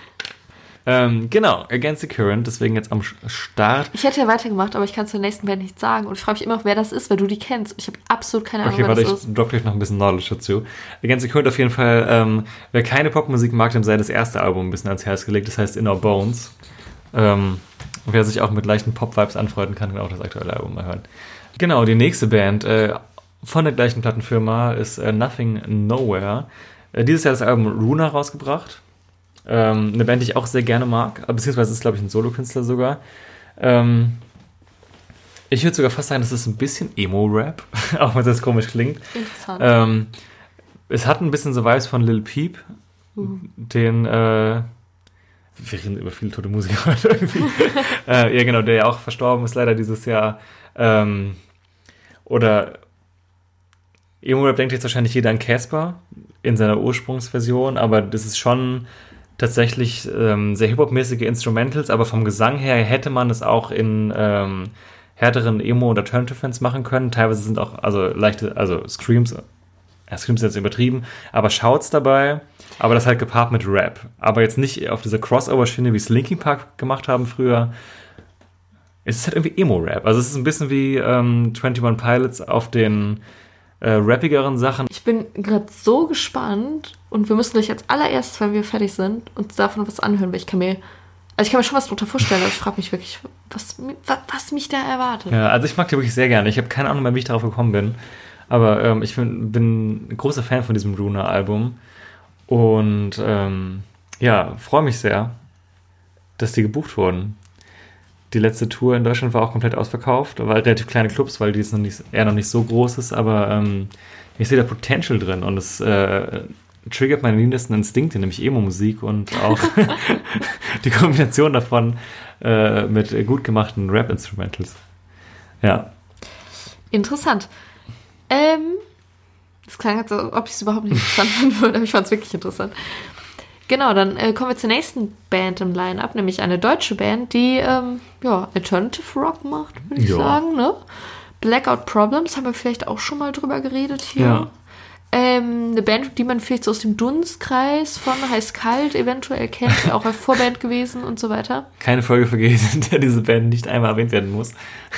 Ähm, genau, Against the Current, deswegen jetzt am Start. Ich hätte ja weitergemacht, aber ich kann zur nächsten Band nichts sagen. Und ich frage mich immer noch, wer das ist, weil du die kennst. Ich habe absolut keine Ahnung, Okay, wer warte, das ich ist. droppe gleich noch ein bisschen Knowledge dazu. Against the Current auf jeden Fall, ähm, wer keine Popmusik mag, dem sei das erste Album ein bisschen ans Herz gelegt, das heißt Inner Bones. Ähm, wer sich auch mit leichten Pop-Vibes anfreunden kann, kann auch das aktuelle Album mal hören. Genau, die nächste Band äh, von der gleichen Plattenfirma ist äh, Nothing Nowhere. Äh, dieses Jahr das Album Runa rausgebracht. Ähm, eine Band, die ich auch sehr gerne mag, beziehungsweise ist, glaube ich, ein Solokünstler sogar. Ähm, ich würde sogar fast sagen, das ist ein bisschen Emo-Rap, auch wenn das komisch klingt. Interessant. Ähm, es hat ein bisschen so Vibes von Lil Peep, Uh. den, äh, wir reden über viele tote Musiker heute irgendwie. äh, ja, genau, der ja auch verstorben ist leider dieses Jahr. Ähm, oder Emo-Rap denkt jetzt wahrscheinlich jeder an Casper in seiner Ursprungsversion, aber das ist schon tatsächlich ähm, sehr Hip-Hop-mäßige Instrumentals, aber vom Gesang her hätte man es auch in ähm, härteren Emo- oder Alternative-Fans machen können. Teilweise sind auch also leichte, also Screams, ja, Screams sind jetzt übertrieben, aber Shouts dabei, aber das halt gepaart mit Rap. Aber jetzt nicht auf dieser Crossover-Schiene, wie es Linkin Park gemacht haben früher. Es ist halt irgendwie Emo-Rap. Also es ist ein bisschen wie ähm, twenty-one Pilots auf den äh, rappigeren Sachen. Ich bin gerade so gespannt und wir müssen gleich als allererstes, wenn wir fertig sind, uns davon was anhören, weil ich kann mir, also ich kann mir schon was drunter vorstellen, aber ich frage mich wirklich, was, was, was mich da erwartet. Ja, also ich mag die wirklich sehr gerne. Ich habe keine Ahnung mehr, wie ich darauf gekommen bin. Aber ähm, ich bin, bin ein großer Fan von diesem Runa-Album. Und ähm, ja, freue mich sehr, dass die gebucht wurden. Die letzte Tour in Deutschland war auch komplett ausverkauft. Da war relativ kleine Clubs, weil die jetzt noch nicht, eher noch nicht so groß ist. Aber ähm, ich sehe da Potential drin. Und es äh, triggert meine niedersten Instinkte, nämlich Emo-Musik und auch die Kombination davon äh, mit gut gemachten Rap-Instrumentals. Ja. Interessant. Ähm, das klang jetzt so, ob ich es überhaupt nicht interessant finden würde, aber ich fand es wirklich interessant. Genau, dann äh, kommen wir zur nächsten Band im Line-Up, nämlich eine deutsche Band, die ähm, ja, Alternative Rock macht, würde ich ja. sagen. Ne? Blackout Problems, haben wir vielleicht auch schon mal drüber geredet hier. Ja. Ähm, eine Band, die man vielleicht so aus dem Dunstkreis von Heiß Kalt eventuell kennt, auch als Vorband gewesen und so weiter. Keine Folge vergeht, in der diese Band nicht einmal erwähnt werden muss.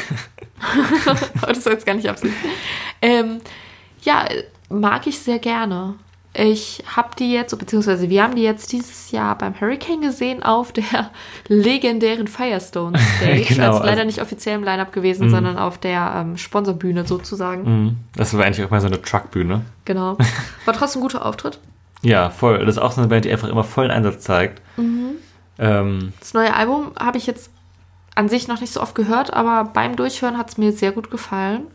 Aber das soll jetzt gar nicht absichten. Ähm, ja, mag ich sehr gerne. Ich habe die jetzt, beziehungsweise wir haben die jetzt dieses Jahr beim Hurricane gesehen auf der legendären Firestone Stage. Genau, also leider also, nicht offiziell im Line-Up gewesen, mh. sondern auf der ähm, Sponsorbühne sozusagen. Mhm. Das war eigentlich auch mal so eine Truckbühne. Genau. War trotzdem ein guter Auftritt. Ja, voll. Das ist auch so eine Band, die einfach immer vollen Einsatz zeigt. Mhm. Ähm, Das neue Album habe ich jetzt an sich noch nicht so oft gehört, aber beim Durchhören hat es mir sehr gut gefallen.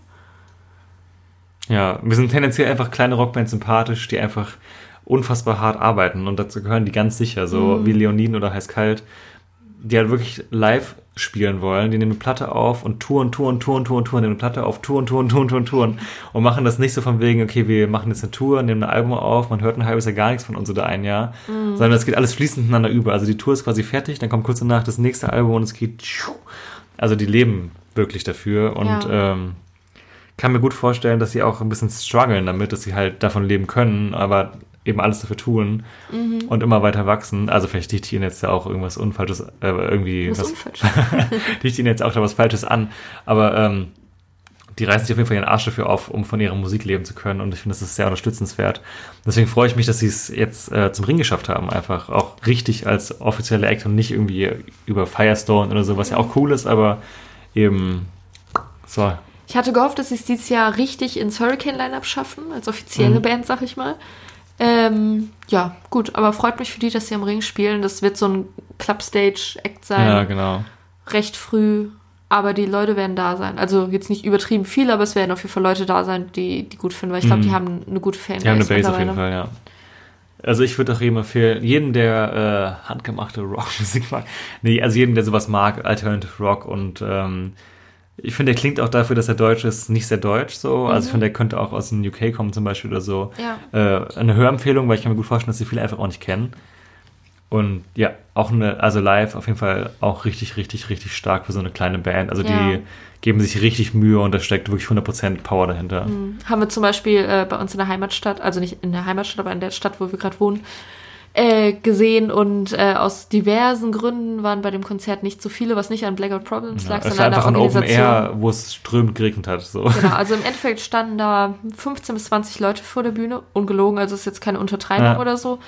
Ja, wir sind tendenziell einfach kleine Rockbands sympathisch, die einfach unfassbar hart arbeiten und dazu gehören die ganz sicher, so Mhm. wie Leonin oder Heiß Kalt, die halt wirklich live spielen wollen, die nehmen eine Platte auf und touren, touren, touren, touren, touren, nehmen eine Platte auf, touren, touren, touren, touren, touren und machen das nicht so von wegen, okay, wir machen jetzt eine Tour, nehmen ein Album auf, man hört ein halbes Jahr gar nichts von uns oder ein Jahr, mhm. sondern es geht alles fließend ineinander über, also die Tour ist quasi fertig, dann kommt kurz danach das nächste Album und es geht, also die leben wirklich dafür und Ja. ähm, kann mir gut vorstellen, dass sie auch ein bisschen strugglen damit, dass sie halt davon leben können, aber eben alles dafür tun Mhm. und immer weiter wachsen. Also vielleicht dichte ich ihnen jetzt ja auch irgendwas Unfalsches, äh, irgendwie Was was, unfalsch. dichte ihnen jetzt auch da was Falsches an, aber ähm, die reißen sich auf jeden Fall ihren Arsch dafür auf, um von ihrer Musik leben zu können und ich finde, das ist sehr unterstützenswert. Deswegen freue ich mich, dass sie es jetzt äh, zum Ring geschafft haben, einfach auch richtig als offizielle Act und nicht irgendwie über Firestone oder so, was ja auch cool ist, aber eben so. Ich hatte gehofft, dass sie es dieses Jahr richtig ins Hurricane-Line-Up schaffen, als offizielle Mhm. Band, sag ich mal. Ähm, ja, gut, aber freut mich für die, dass sie am Ring spielen. Das wird so ein Clubstage-Act sein. Ja, genau. Recht früh, aber die Leute werden da sein. Also jetzt nicht übertrieben viel, aber es werden auf jeden Fall Leute da sein, die die gut finden, weil ich glaube, Mhm. die haben eine gute Fanbase. Die haben eine Base auf jeden mittlerweile. Fall, ja. Also ich würde auch jedem empfehlen, jeden, der äh, handgemachte Rockmusik mag, nee, also jedem, der sowas mag, Alternative Rock und ähm, ich finde, der klingt auch dafür, dass er deutsch ist, nicht sehr deutsch so. Also ich finde, der könnte auch aus dem U K kommen zum Beispiel oder so. Ja. Äh, eine Hörempfehlung, weil ich kann mir gut vorstellen, dass die viele einfach auch nicht kennen. Und ja, auch eine, also live auf jeden Fall auch richtig, richtig, richtig stark für so eine kleine Band. Also Ja. die geben sich richtig Mühe und da steckt wirklich hundert Prozent Power dahinter. Mhm. Haben wir zum Beispiel äh, bei uns in der Heimatstadt, also nicht in der Heimatstadt, aber in der Stadt, wo wir gerade wohnen, äh, gesehen und äh, aus diversen Gründen waren bei dem Konzert nicht so viele, was nicht an Blackout Problems Ja, lag, es war sondern an der einfach ein Open Organisation. Air, wo es strömend geregnet hat. So. Genau, also im Endeffekt standen da fünfzehn bis zwanzig Leute vor der Bühne, ungelogen, also ist jetzt keine Untertreibung Ja. oder so.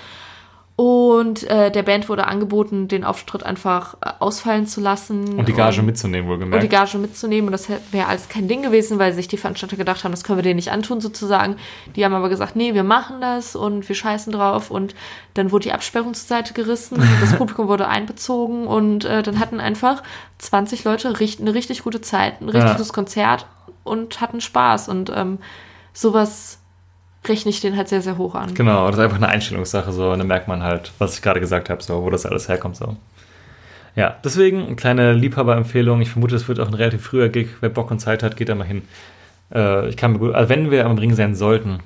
Und äh, der Band wurde angeboten, den Auftritt einfach äh, ausfallen zu lassen. Und die Gage mitzunehmen, Und wohlgemerkt. die Gage mitzunehmen. Und das wäre alles kein Ding gewesen, weil sich die Veranstalter gedacht haben, das können wir denen nicht antun sozusagen. Die haben aber gesagt, nee, wir machen das und wir scheißen drauf. Und dann wurde die Absperrung zur Seite gerissen, das Publikum wurde einbezogen und äh, dann hatten einfach zwanzig Leute richt- eine richtig gute Zeit, ein richtig Ja. gutes Konzert und hatten Spaß. Und ähm, sowas rechne ich denen halt sehr, sehr hoch an. Genau, das ist einfach eine Einstellungssache so und dann merkt man halt, was ich gerade gesagt habe, so, wo das alles herkommt. So. Ja, deswegen eine kleine Liebhaberempfehlung. Ich vermute, es wird auch ein relativ früher Gig. Wer Bock und Zeit hat, geht da mal hin. Äh, ich kann mir gut, also wenn wir am Ring sein sollten,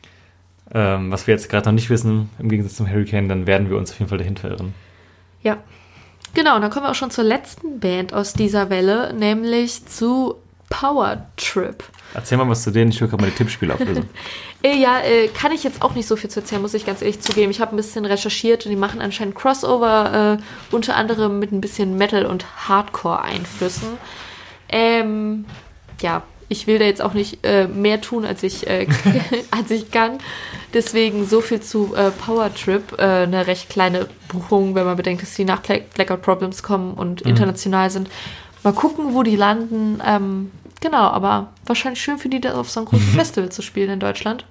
ähm, was wir jetzt gerade noch nicht wissen, im Gegensatz zum Hurricane, dann werden wir uns auf jeden Fall dahin verirren. Ja. Genau, und dann kommen wir auch schon zur letzten Band aus dieser Welle, nämlich zu Power Trip. Erzähl mal was zu denen, ich will gerade mal die Tippspiele auflösen. Äh, ja, äh, kann ich jetzt auch nicht so viel zu erzählen, muss ich ganz ehrlich zugeben. Ich habe ein bisschen recherchiert und die machen anscheinend Crossover, äh, unter anderem mit ein bisschen Metal- und Hardcore-Einflüssen. Ähm, ja, ich will da jetzt auch nicht äh, mehr tun, als ich, äh, als ich kann. Deswegen so viel zu äh, Power Trip. Äh, eine recht kleine Buchung, wenn man bedenkt, dass die nach Black- Blackout Problems kommen und Mhm. international sind. Mal gucken, wo die landen. Ähm, genau, aber wahrscheinlich schön für die, da auf so einem großen Festival zu spielen in Deutschland.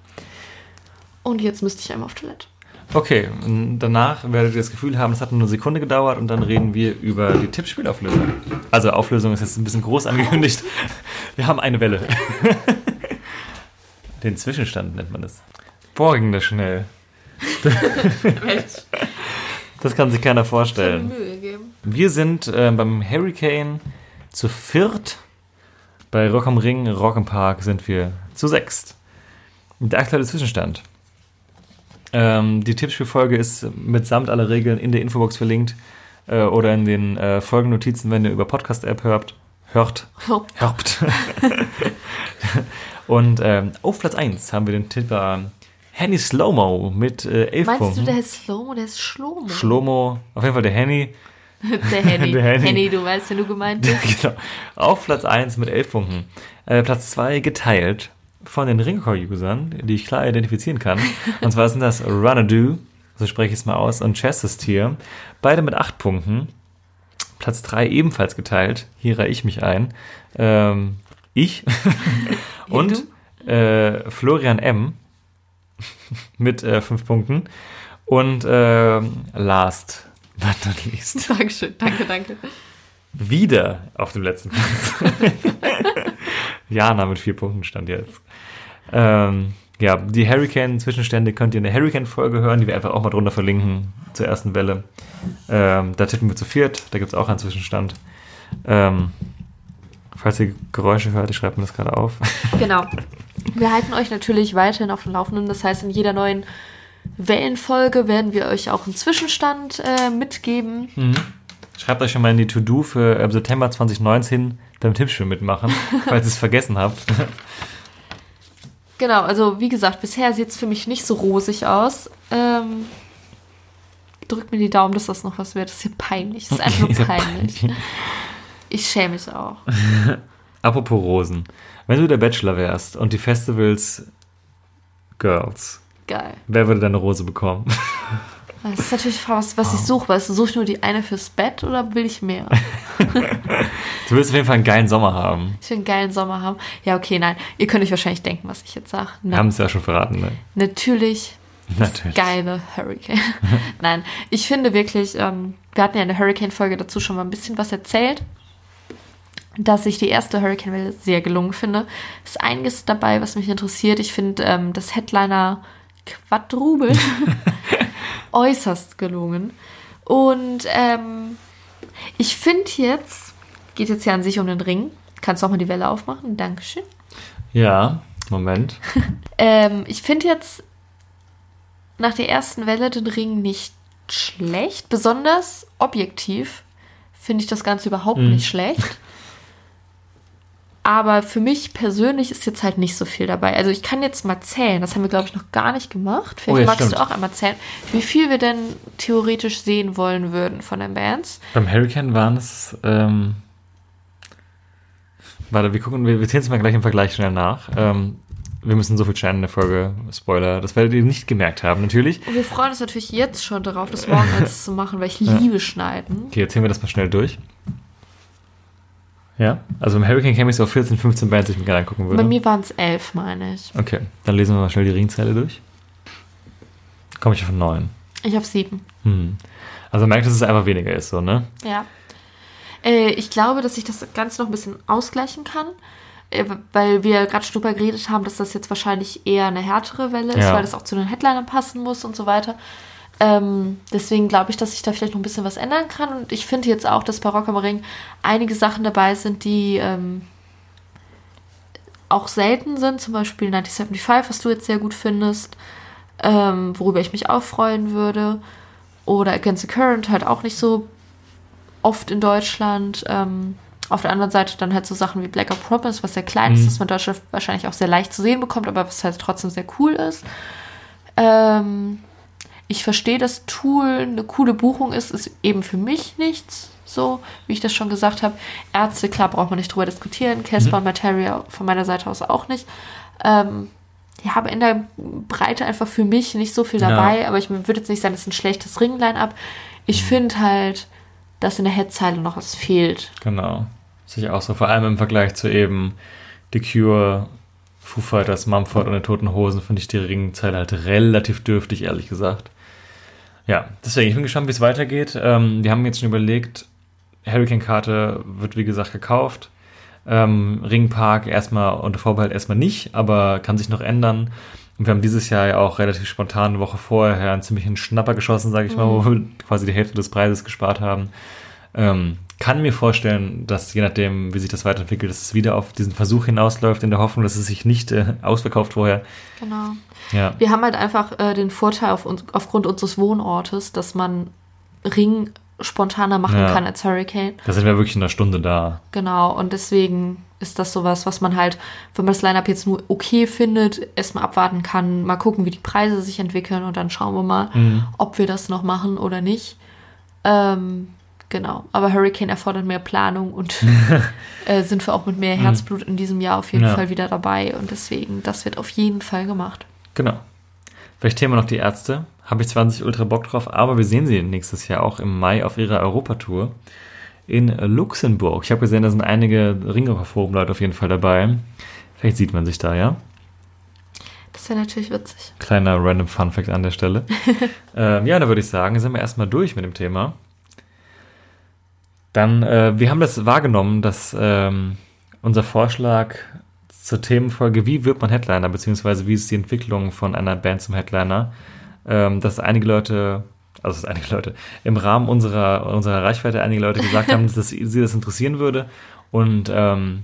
Und jetzt müsste ich einmal auf Toilette. Okay, und danach werdet ihr das Gefühl haben, es hat nur eine Sekunde gedauert und dann reden wir über die Tippspielauflösung. Also Auflösung ist jetzt ein bisschen groß angekündigt. Wir haben eine Welle. Den Zwischenstand nennt man das. Boah, ging das schnell. Das kann sich keiner vorstellen. Mühe geben. Wir sind äh, beim Hurricane zu viert. Bei Rock am Ring, Rock im Park sind wir zu sechst. Der aktuelle Zwischenstand. Ähm, die Tippspielfolge ist mitsamt aller Regeln in der Infobox verlinkt äh, oder in den äh, Folgennotizen, wenn ihr über Podcast-App hört. Hört. Hört. Und ähm, auf Platz eins haben wir den Tipper Henny Slow-Mo mit äh, elf Meinst Punkten. du, der ist Slow-Mo, der ist Schlomo? Schlomo, auf jeden Fall der Henny. Der Henny. Der Henny. Henny, du weißt, wen du gemeint bist. Genau. Auf Platz eins mit elf Punkten. Äh, Platz zwei geteilt von den Ringcore-Usern, die ich klar identifizieren kann. Und zwar sind das Runadoo, so spreche ich es mal aus, und Chestis-Tier. Beide mit acht Punkten. Platz drei ebenfalls geteilt. Hier reihe ich mich ein. Ähm, ich und äh, Florian M. mit äh, fünf Punkten. Und äh, last but not least. Dankeschön, danke, danke. Wieder auf dem letzten Platz. Jana mit vier Punkten stand jetzt. Ähm, ja, die Hurricane-Zwischenstände könnt ihr in der Hurricane-Folge hören, die wir einfach auch mal drunter verlinken zur ersten Welle. Ähm, da tippen wir zu viert, da gibt es auch einen Zwischenstand. Ähm, falls ihr Geräusche hört, ich schreibe mir das gerade auf. Genau. Wir halten euch natürlich weiterhin auf dem Laufenden. Das heißt, in jeder neuen Wellenfolge werden wir euch auch einen Zwischenstand äh, mitgeben. Mhm. Schreibt euch schon mal in die To-Do für äh, September zwanzig neunzehn beim Tippspiel mitmachen, falls ihr es vergessen habt. Genau, also wie gesagt, bisher sieht es für mich nicht so rosig aus. Ähm, drückt mir die Daumen, dass das noch was wird. Das ist hier peinlich. Das ist einfach nur peinlich. Ich schäme mich auch. Apropos Rosen. Wenn du der Bachelor wärst und die Festivals Girls, Geil. wer würde deine Rose bekommen? Das ist natürlich was, was ich suche. Weißt du, suche ich nur die eine fürs Bett oder will ich mehr? Du willst auf jeden Fall einen geilen Sommer haben. Ich will einen geilen Sommer haben. Ja, okay, nein. Ihr könnt euch wahrscheinlich denken, was ich jetzt sage. Wir haben es ja schon verraten, ne? Natürlich. Natürlich. Geile Hurricane. Nein, ich finde wirklich, ähm, wir hatten ja in der Hurricane-Folge dazu schon mal ein bisschen was erzählt, dass ich die erste Hurricane-Welle sehr gelungen finde. Es ist einiges dabei, was mich interessiert. Ich finde ähm, das Headliner Quadrubel äußerst gelungen. Und ähm, ich finde jetzt, geht jetzt ja an sich um den Ring. Kannst du auch mal die Welle aufmachen? Dankeschön. Ja, Moment. ähm, ich finde jetzt nach der ersten Welle den Ring nicht schlecht. Besonders objektiv finde ich das Ganze überhaupt Mhm. nicht schlecht. Aber für mich persönlich ist jetzt halt nicht so viel dabei. Also ich kann jetzt mal zählen, das haben wir, glaube ich, noch gar nicht gemacht. Vielleicht Oh ja, magst stimmt. du auch einmal zählen, wie viel wir denn theoretisch sehen wollen würden von den Bands. Beim Hurricane waren es, ähm, warte, wir gucken, wir, wir zählen es mal gleich im Vergleich schnell nach. Ähm, wir müssen so viel schneiden in der Folge, Spoiler, das werdet ihr nicht gemerkt haben, natürlich. Und wir freuen uns natürlich jetzt schon darauf, das morgen als zu machen, weil ich Ja. liebe Schneiden. Okay, jetzt zählen wir das mal schnell durch. Ja, also im Hurricane käme ich so auf vierzehn, fünfzehn Bands, die ich mir gerne angucken würde. Bei mir waren es elf, meine ich. Okay, dann lesen wir mal schnell die Ringzeile durch. Komme ich auf neun. Ich auf sieben. Hm. Also man merkt, dass es einfach weniger ist, so, ne? Ja. Äh, ich glaube, dass ich das Ganze noch ein bisschen ausgleichen kann, äh, weil wir gerade schon drüber geredet haben, dass das jetzt wahrscheinlich eher eine härtere Welle ist, Ja. weil das auch zu den Headlinern passen muss und so weiter. Ähm, deswegen glaube ich, dass ich da vielleicht noch ein bisschen was ändern kann. Und ich finde jetzt auch, dass bei Rock am Ring einige Sachen dabei sind, die ähm, auch selten sind. Zum Beispiel neunzehnhundertfünfundsiebzig, was du jetzt sehr gut findest, ähm, worüber ich mich auch freuen würde. Oder Against the Current, halt auch nicht so oft in Deutschland. Ähm, auf der anderen Seite dann halt so Sachen wie Black Eyed Promise, was sehr klein ist, Mhm. das man in Deutschland wahrscheinlich auch sehr leicht zu sehen bekommt, aber was halt trotzdem sehr cool ist. Ähm, ich verstehe, dass Tool eine coole Buchung ist, ist eben für mich nichts, so wie ich das schon gesagt habe. Ärzte, klar, braucht man nicht drüber diskutieren. Casper und Materia von meiner Seite aus auch nicht. Ähm, ja, aber in der Breite einfach für mich nicht so viel dabei, Ja. aber ich würde jetzt nicht sagen, das ist ein schlechtes Ring-Line-Up. Ich finde halt, dass in der Headzeile noch was fehlt. Genau. Sehe ich auch so. Vor allem im Vergleich zu eben The Cure, Foo Fighters, Mumford und den Toten Hosen finde ich die Ringzeile halt relativ dürftig, ehrlich gesagt. Ja, deswegen, ich bin gespannt, wie es weitergeht. Ähm, wir haben jetzt schon überlegt, Hurricane-Karte wird, wie gesagt, gekauft. Ähm, Ringpark erstmal unter Vorbehalt erstmal nicht, aber kann sich noch ändern. Und wir haben dieses Jahr ja auch relativ spontan eine Woche vorher einen ziemlichen Schnapper geschossen, sage ich mal, wo wir quasi die Hälfte des Preises gespart haben. Ähm, kann mir vorstellen, dass je nachdem, wie sich das weiterentwickelt, dass es wieder auf diesen Versuch hinausläuft, in der Hoffnung, dass es sich nicht äh, ausverkauft vorher. Genau. Ja. Wir haben halt einfach äh, den Vorteil auf uns, aufgrund unseres Wohnortes, dass man Ring spontaner machen Ja. kann als Hurricane. Da sind wir wirklich in einer Stunde da. Genau, und deswegen ist das sowas, was man halt, wenn man das Line-Up jetzt nur okay findet, erstmal abwarten kann, mal gucken, wie die Preise sich entwickeln und dann schauen wir mal, Mhm. ob wir das noch machen oder nicht. Ähm, genau, aber Hurricane erfordert mehr Planung und äh, sind wir auch mit mehr Herzblut in diesem Jahr auf jeden Ja. Fall wieder dabei und deswegen, das wird auf jeden Fall gemacht. Genau. Vielleicht Thema noch die Ärzte. Habe ich zwanzig ultra Bock drauf, aber wir sehen sie nächstes Jahr auch im Mai auf ihrer Europatour in Luxemburg. Ich habe gesehen, da sind einige Ringerforum-Leute auf jeden Fall dabei. Vielleicht sieht man sich da, ja? Das wäre natürlich witzig. Kleiner random Fun-Fact an der Stelle. ähm, ja, da würde ich sagen, sind wir erstmal durch mit dem Thema. Dann, äh, wir haben das wahrgenommen, dass ähm, unser Vorschlag zur Themenfolge, wie wird man Headliner, beziehungsweise wie ist die Entwicklung von einer Band zum Headliner, ähm, dass einige Leute, also dass einige Leute, im Rahmen unserer, unserer Reichweite einige Leute gesagt haben, dass sie das interessieren würde. Und ähm,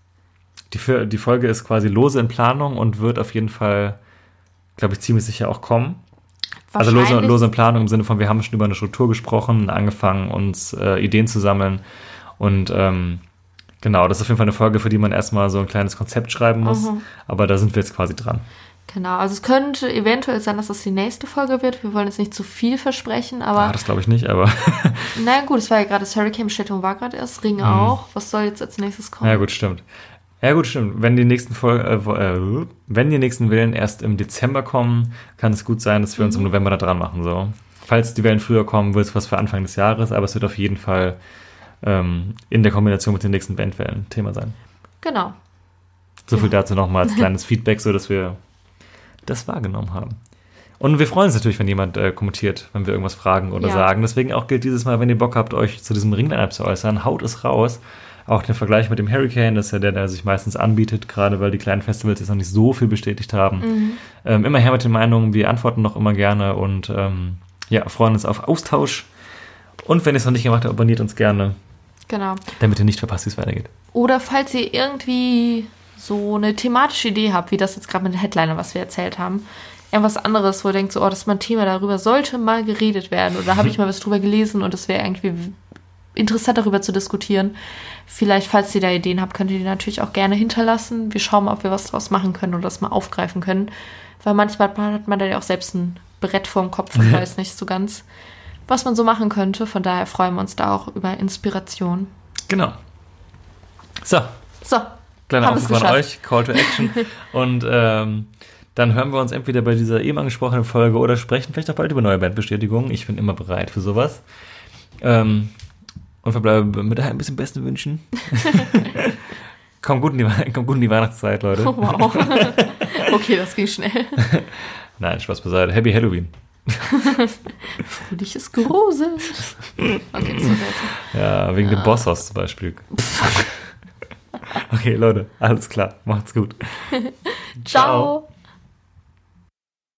die, die Folge ist quasi lose in Planung und wird auf jeden Fall, glaube ich, ziemlich sicher auch kommen. Also lose, lose in Planung im Sinne von, wir haben schon über eine Struktur gesprochen, angefangen, uns äh, Ideen zu sammeln. Und ähm, genau, das ist auf jeden Fall eine Folge, für die man erstmal so ein kleines Konzept schreiben muss. Mhm. Aber da sind wir jetzt quasi dran. Genau, also es könnte eventuell sein, dass das die nächste Folge wird. Wir wollen jetzt nicht zu viel versprechen, aber Ah, das glaube ich nicht, aber naja gut, es war ja gerade das Hurricane-Bestätigung war gerade erst, Ring auch. Was soll jetzt als nächstes kommen? ja gut, stimmt. Ja gut, stimmt. Wenn die nächsten Folge, äh, äh, wenn die nächsten Wellen erst im Dezember kommen, kann es gut sein, dass wir uns im November da dran machen. So. Falls die Wellen früher kommen, wird es was für Anfang des Jahres, aber es wird auf jeden Fall ähm, in der Kombination mit den nächsten Bandwellen Thema sein. Genau. So viel dazu nochmal als kleines Feedback, so dass wir das wahrgenommen haben. Und wir freuen uns natürlich, wenn jemand äh, kommentiert, wenn wir irgendwas fragen oder Ja. sagen. Deswegen auch gilt dieses Mal, wenn ihr Bock habt, euch zu diesem Ring-Line-Up zu äußern, haut es raus. Auch den Vergleich mit dem Hurricane, das ist ja der, der sich meistens anbietet, gerade weil die kleinen Festivals jetzt noch nicht so viel bestätigt haben. Mhm. Ähm, immer her mit den Meinungen, wir antworten noch immer gerne und ähm, ja, freuen uns auf Austausch. Und wenn ihr es noch nicht gemacht habt, abonniert uns gerne, Genau. damit ihr nicht verpasst, wie es weitergeht. Oder falls ihr irgendwie so eine thematische Idee habt, wie das jetzt gerade mit den Headliner, was wir erzählt haben, irgendwas anderes, wo ihr denkt, so, oh, das ist mal ein Thema, darüber sollte mal geredet werden. Oder habe ich mal was drüber gelesen und es wäre irgendwie interessant, darüber zu diskutieren. Vielleicht, falls ihr da Ideen habt, könnt ihr die natürlich auch gerne hinterlassen. Wir schauen mal, ob wir was draus machen können oder das mal aufgreifen können. Weil manchmal hat man da ja auch selbst ein Brett vorm Kopf und weiß nicht so ganz, was man so machen könnte. Von daher freuen wir uns da auch über Inspiration. Genau. So, So, kleiner haben wir's Aufruf an geschafft. euch, Call to Action. Und ähm, dann hören wir uns entweder bei dieser eben angesprochenen Folge oder sprechen vielleicht auch bald über neue Bandbestätigungen. Ich bin immer bereit für sowas. Ähm, und verbleibe mit ein bisschen besten Wünschen. Kommt gut in die, kommt gut in die Weihnachtszeit, Leute. Oh, wow. Okay, das ging schnell. Nein, Spaß beiseite. Happy Halloween. Fröhliches Grusel. Okay, das war jetzt. Ja, wegen dem Bosshaus zum Beispiel. Okay, Leute, alles klar. Macht's gut. Ciao.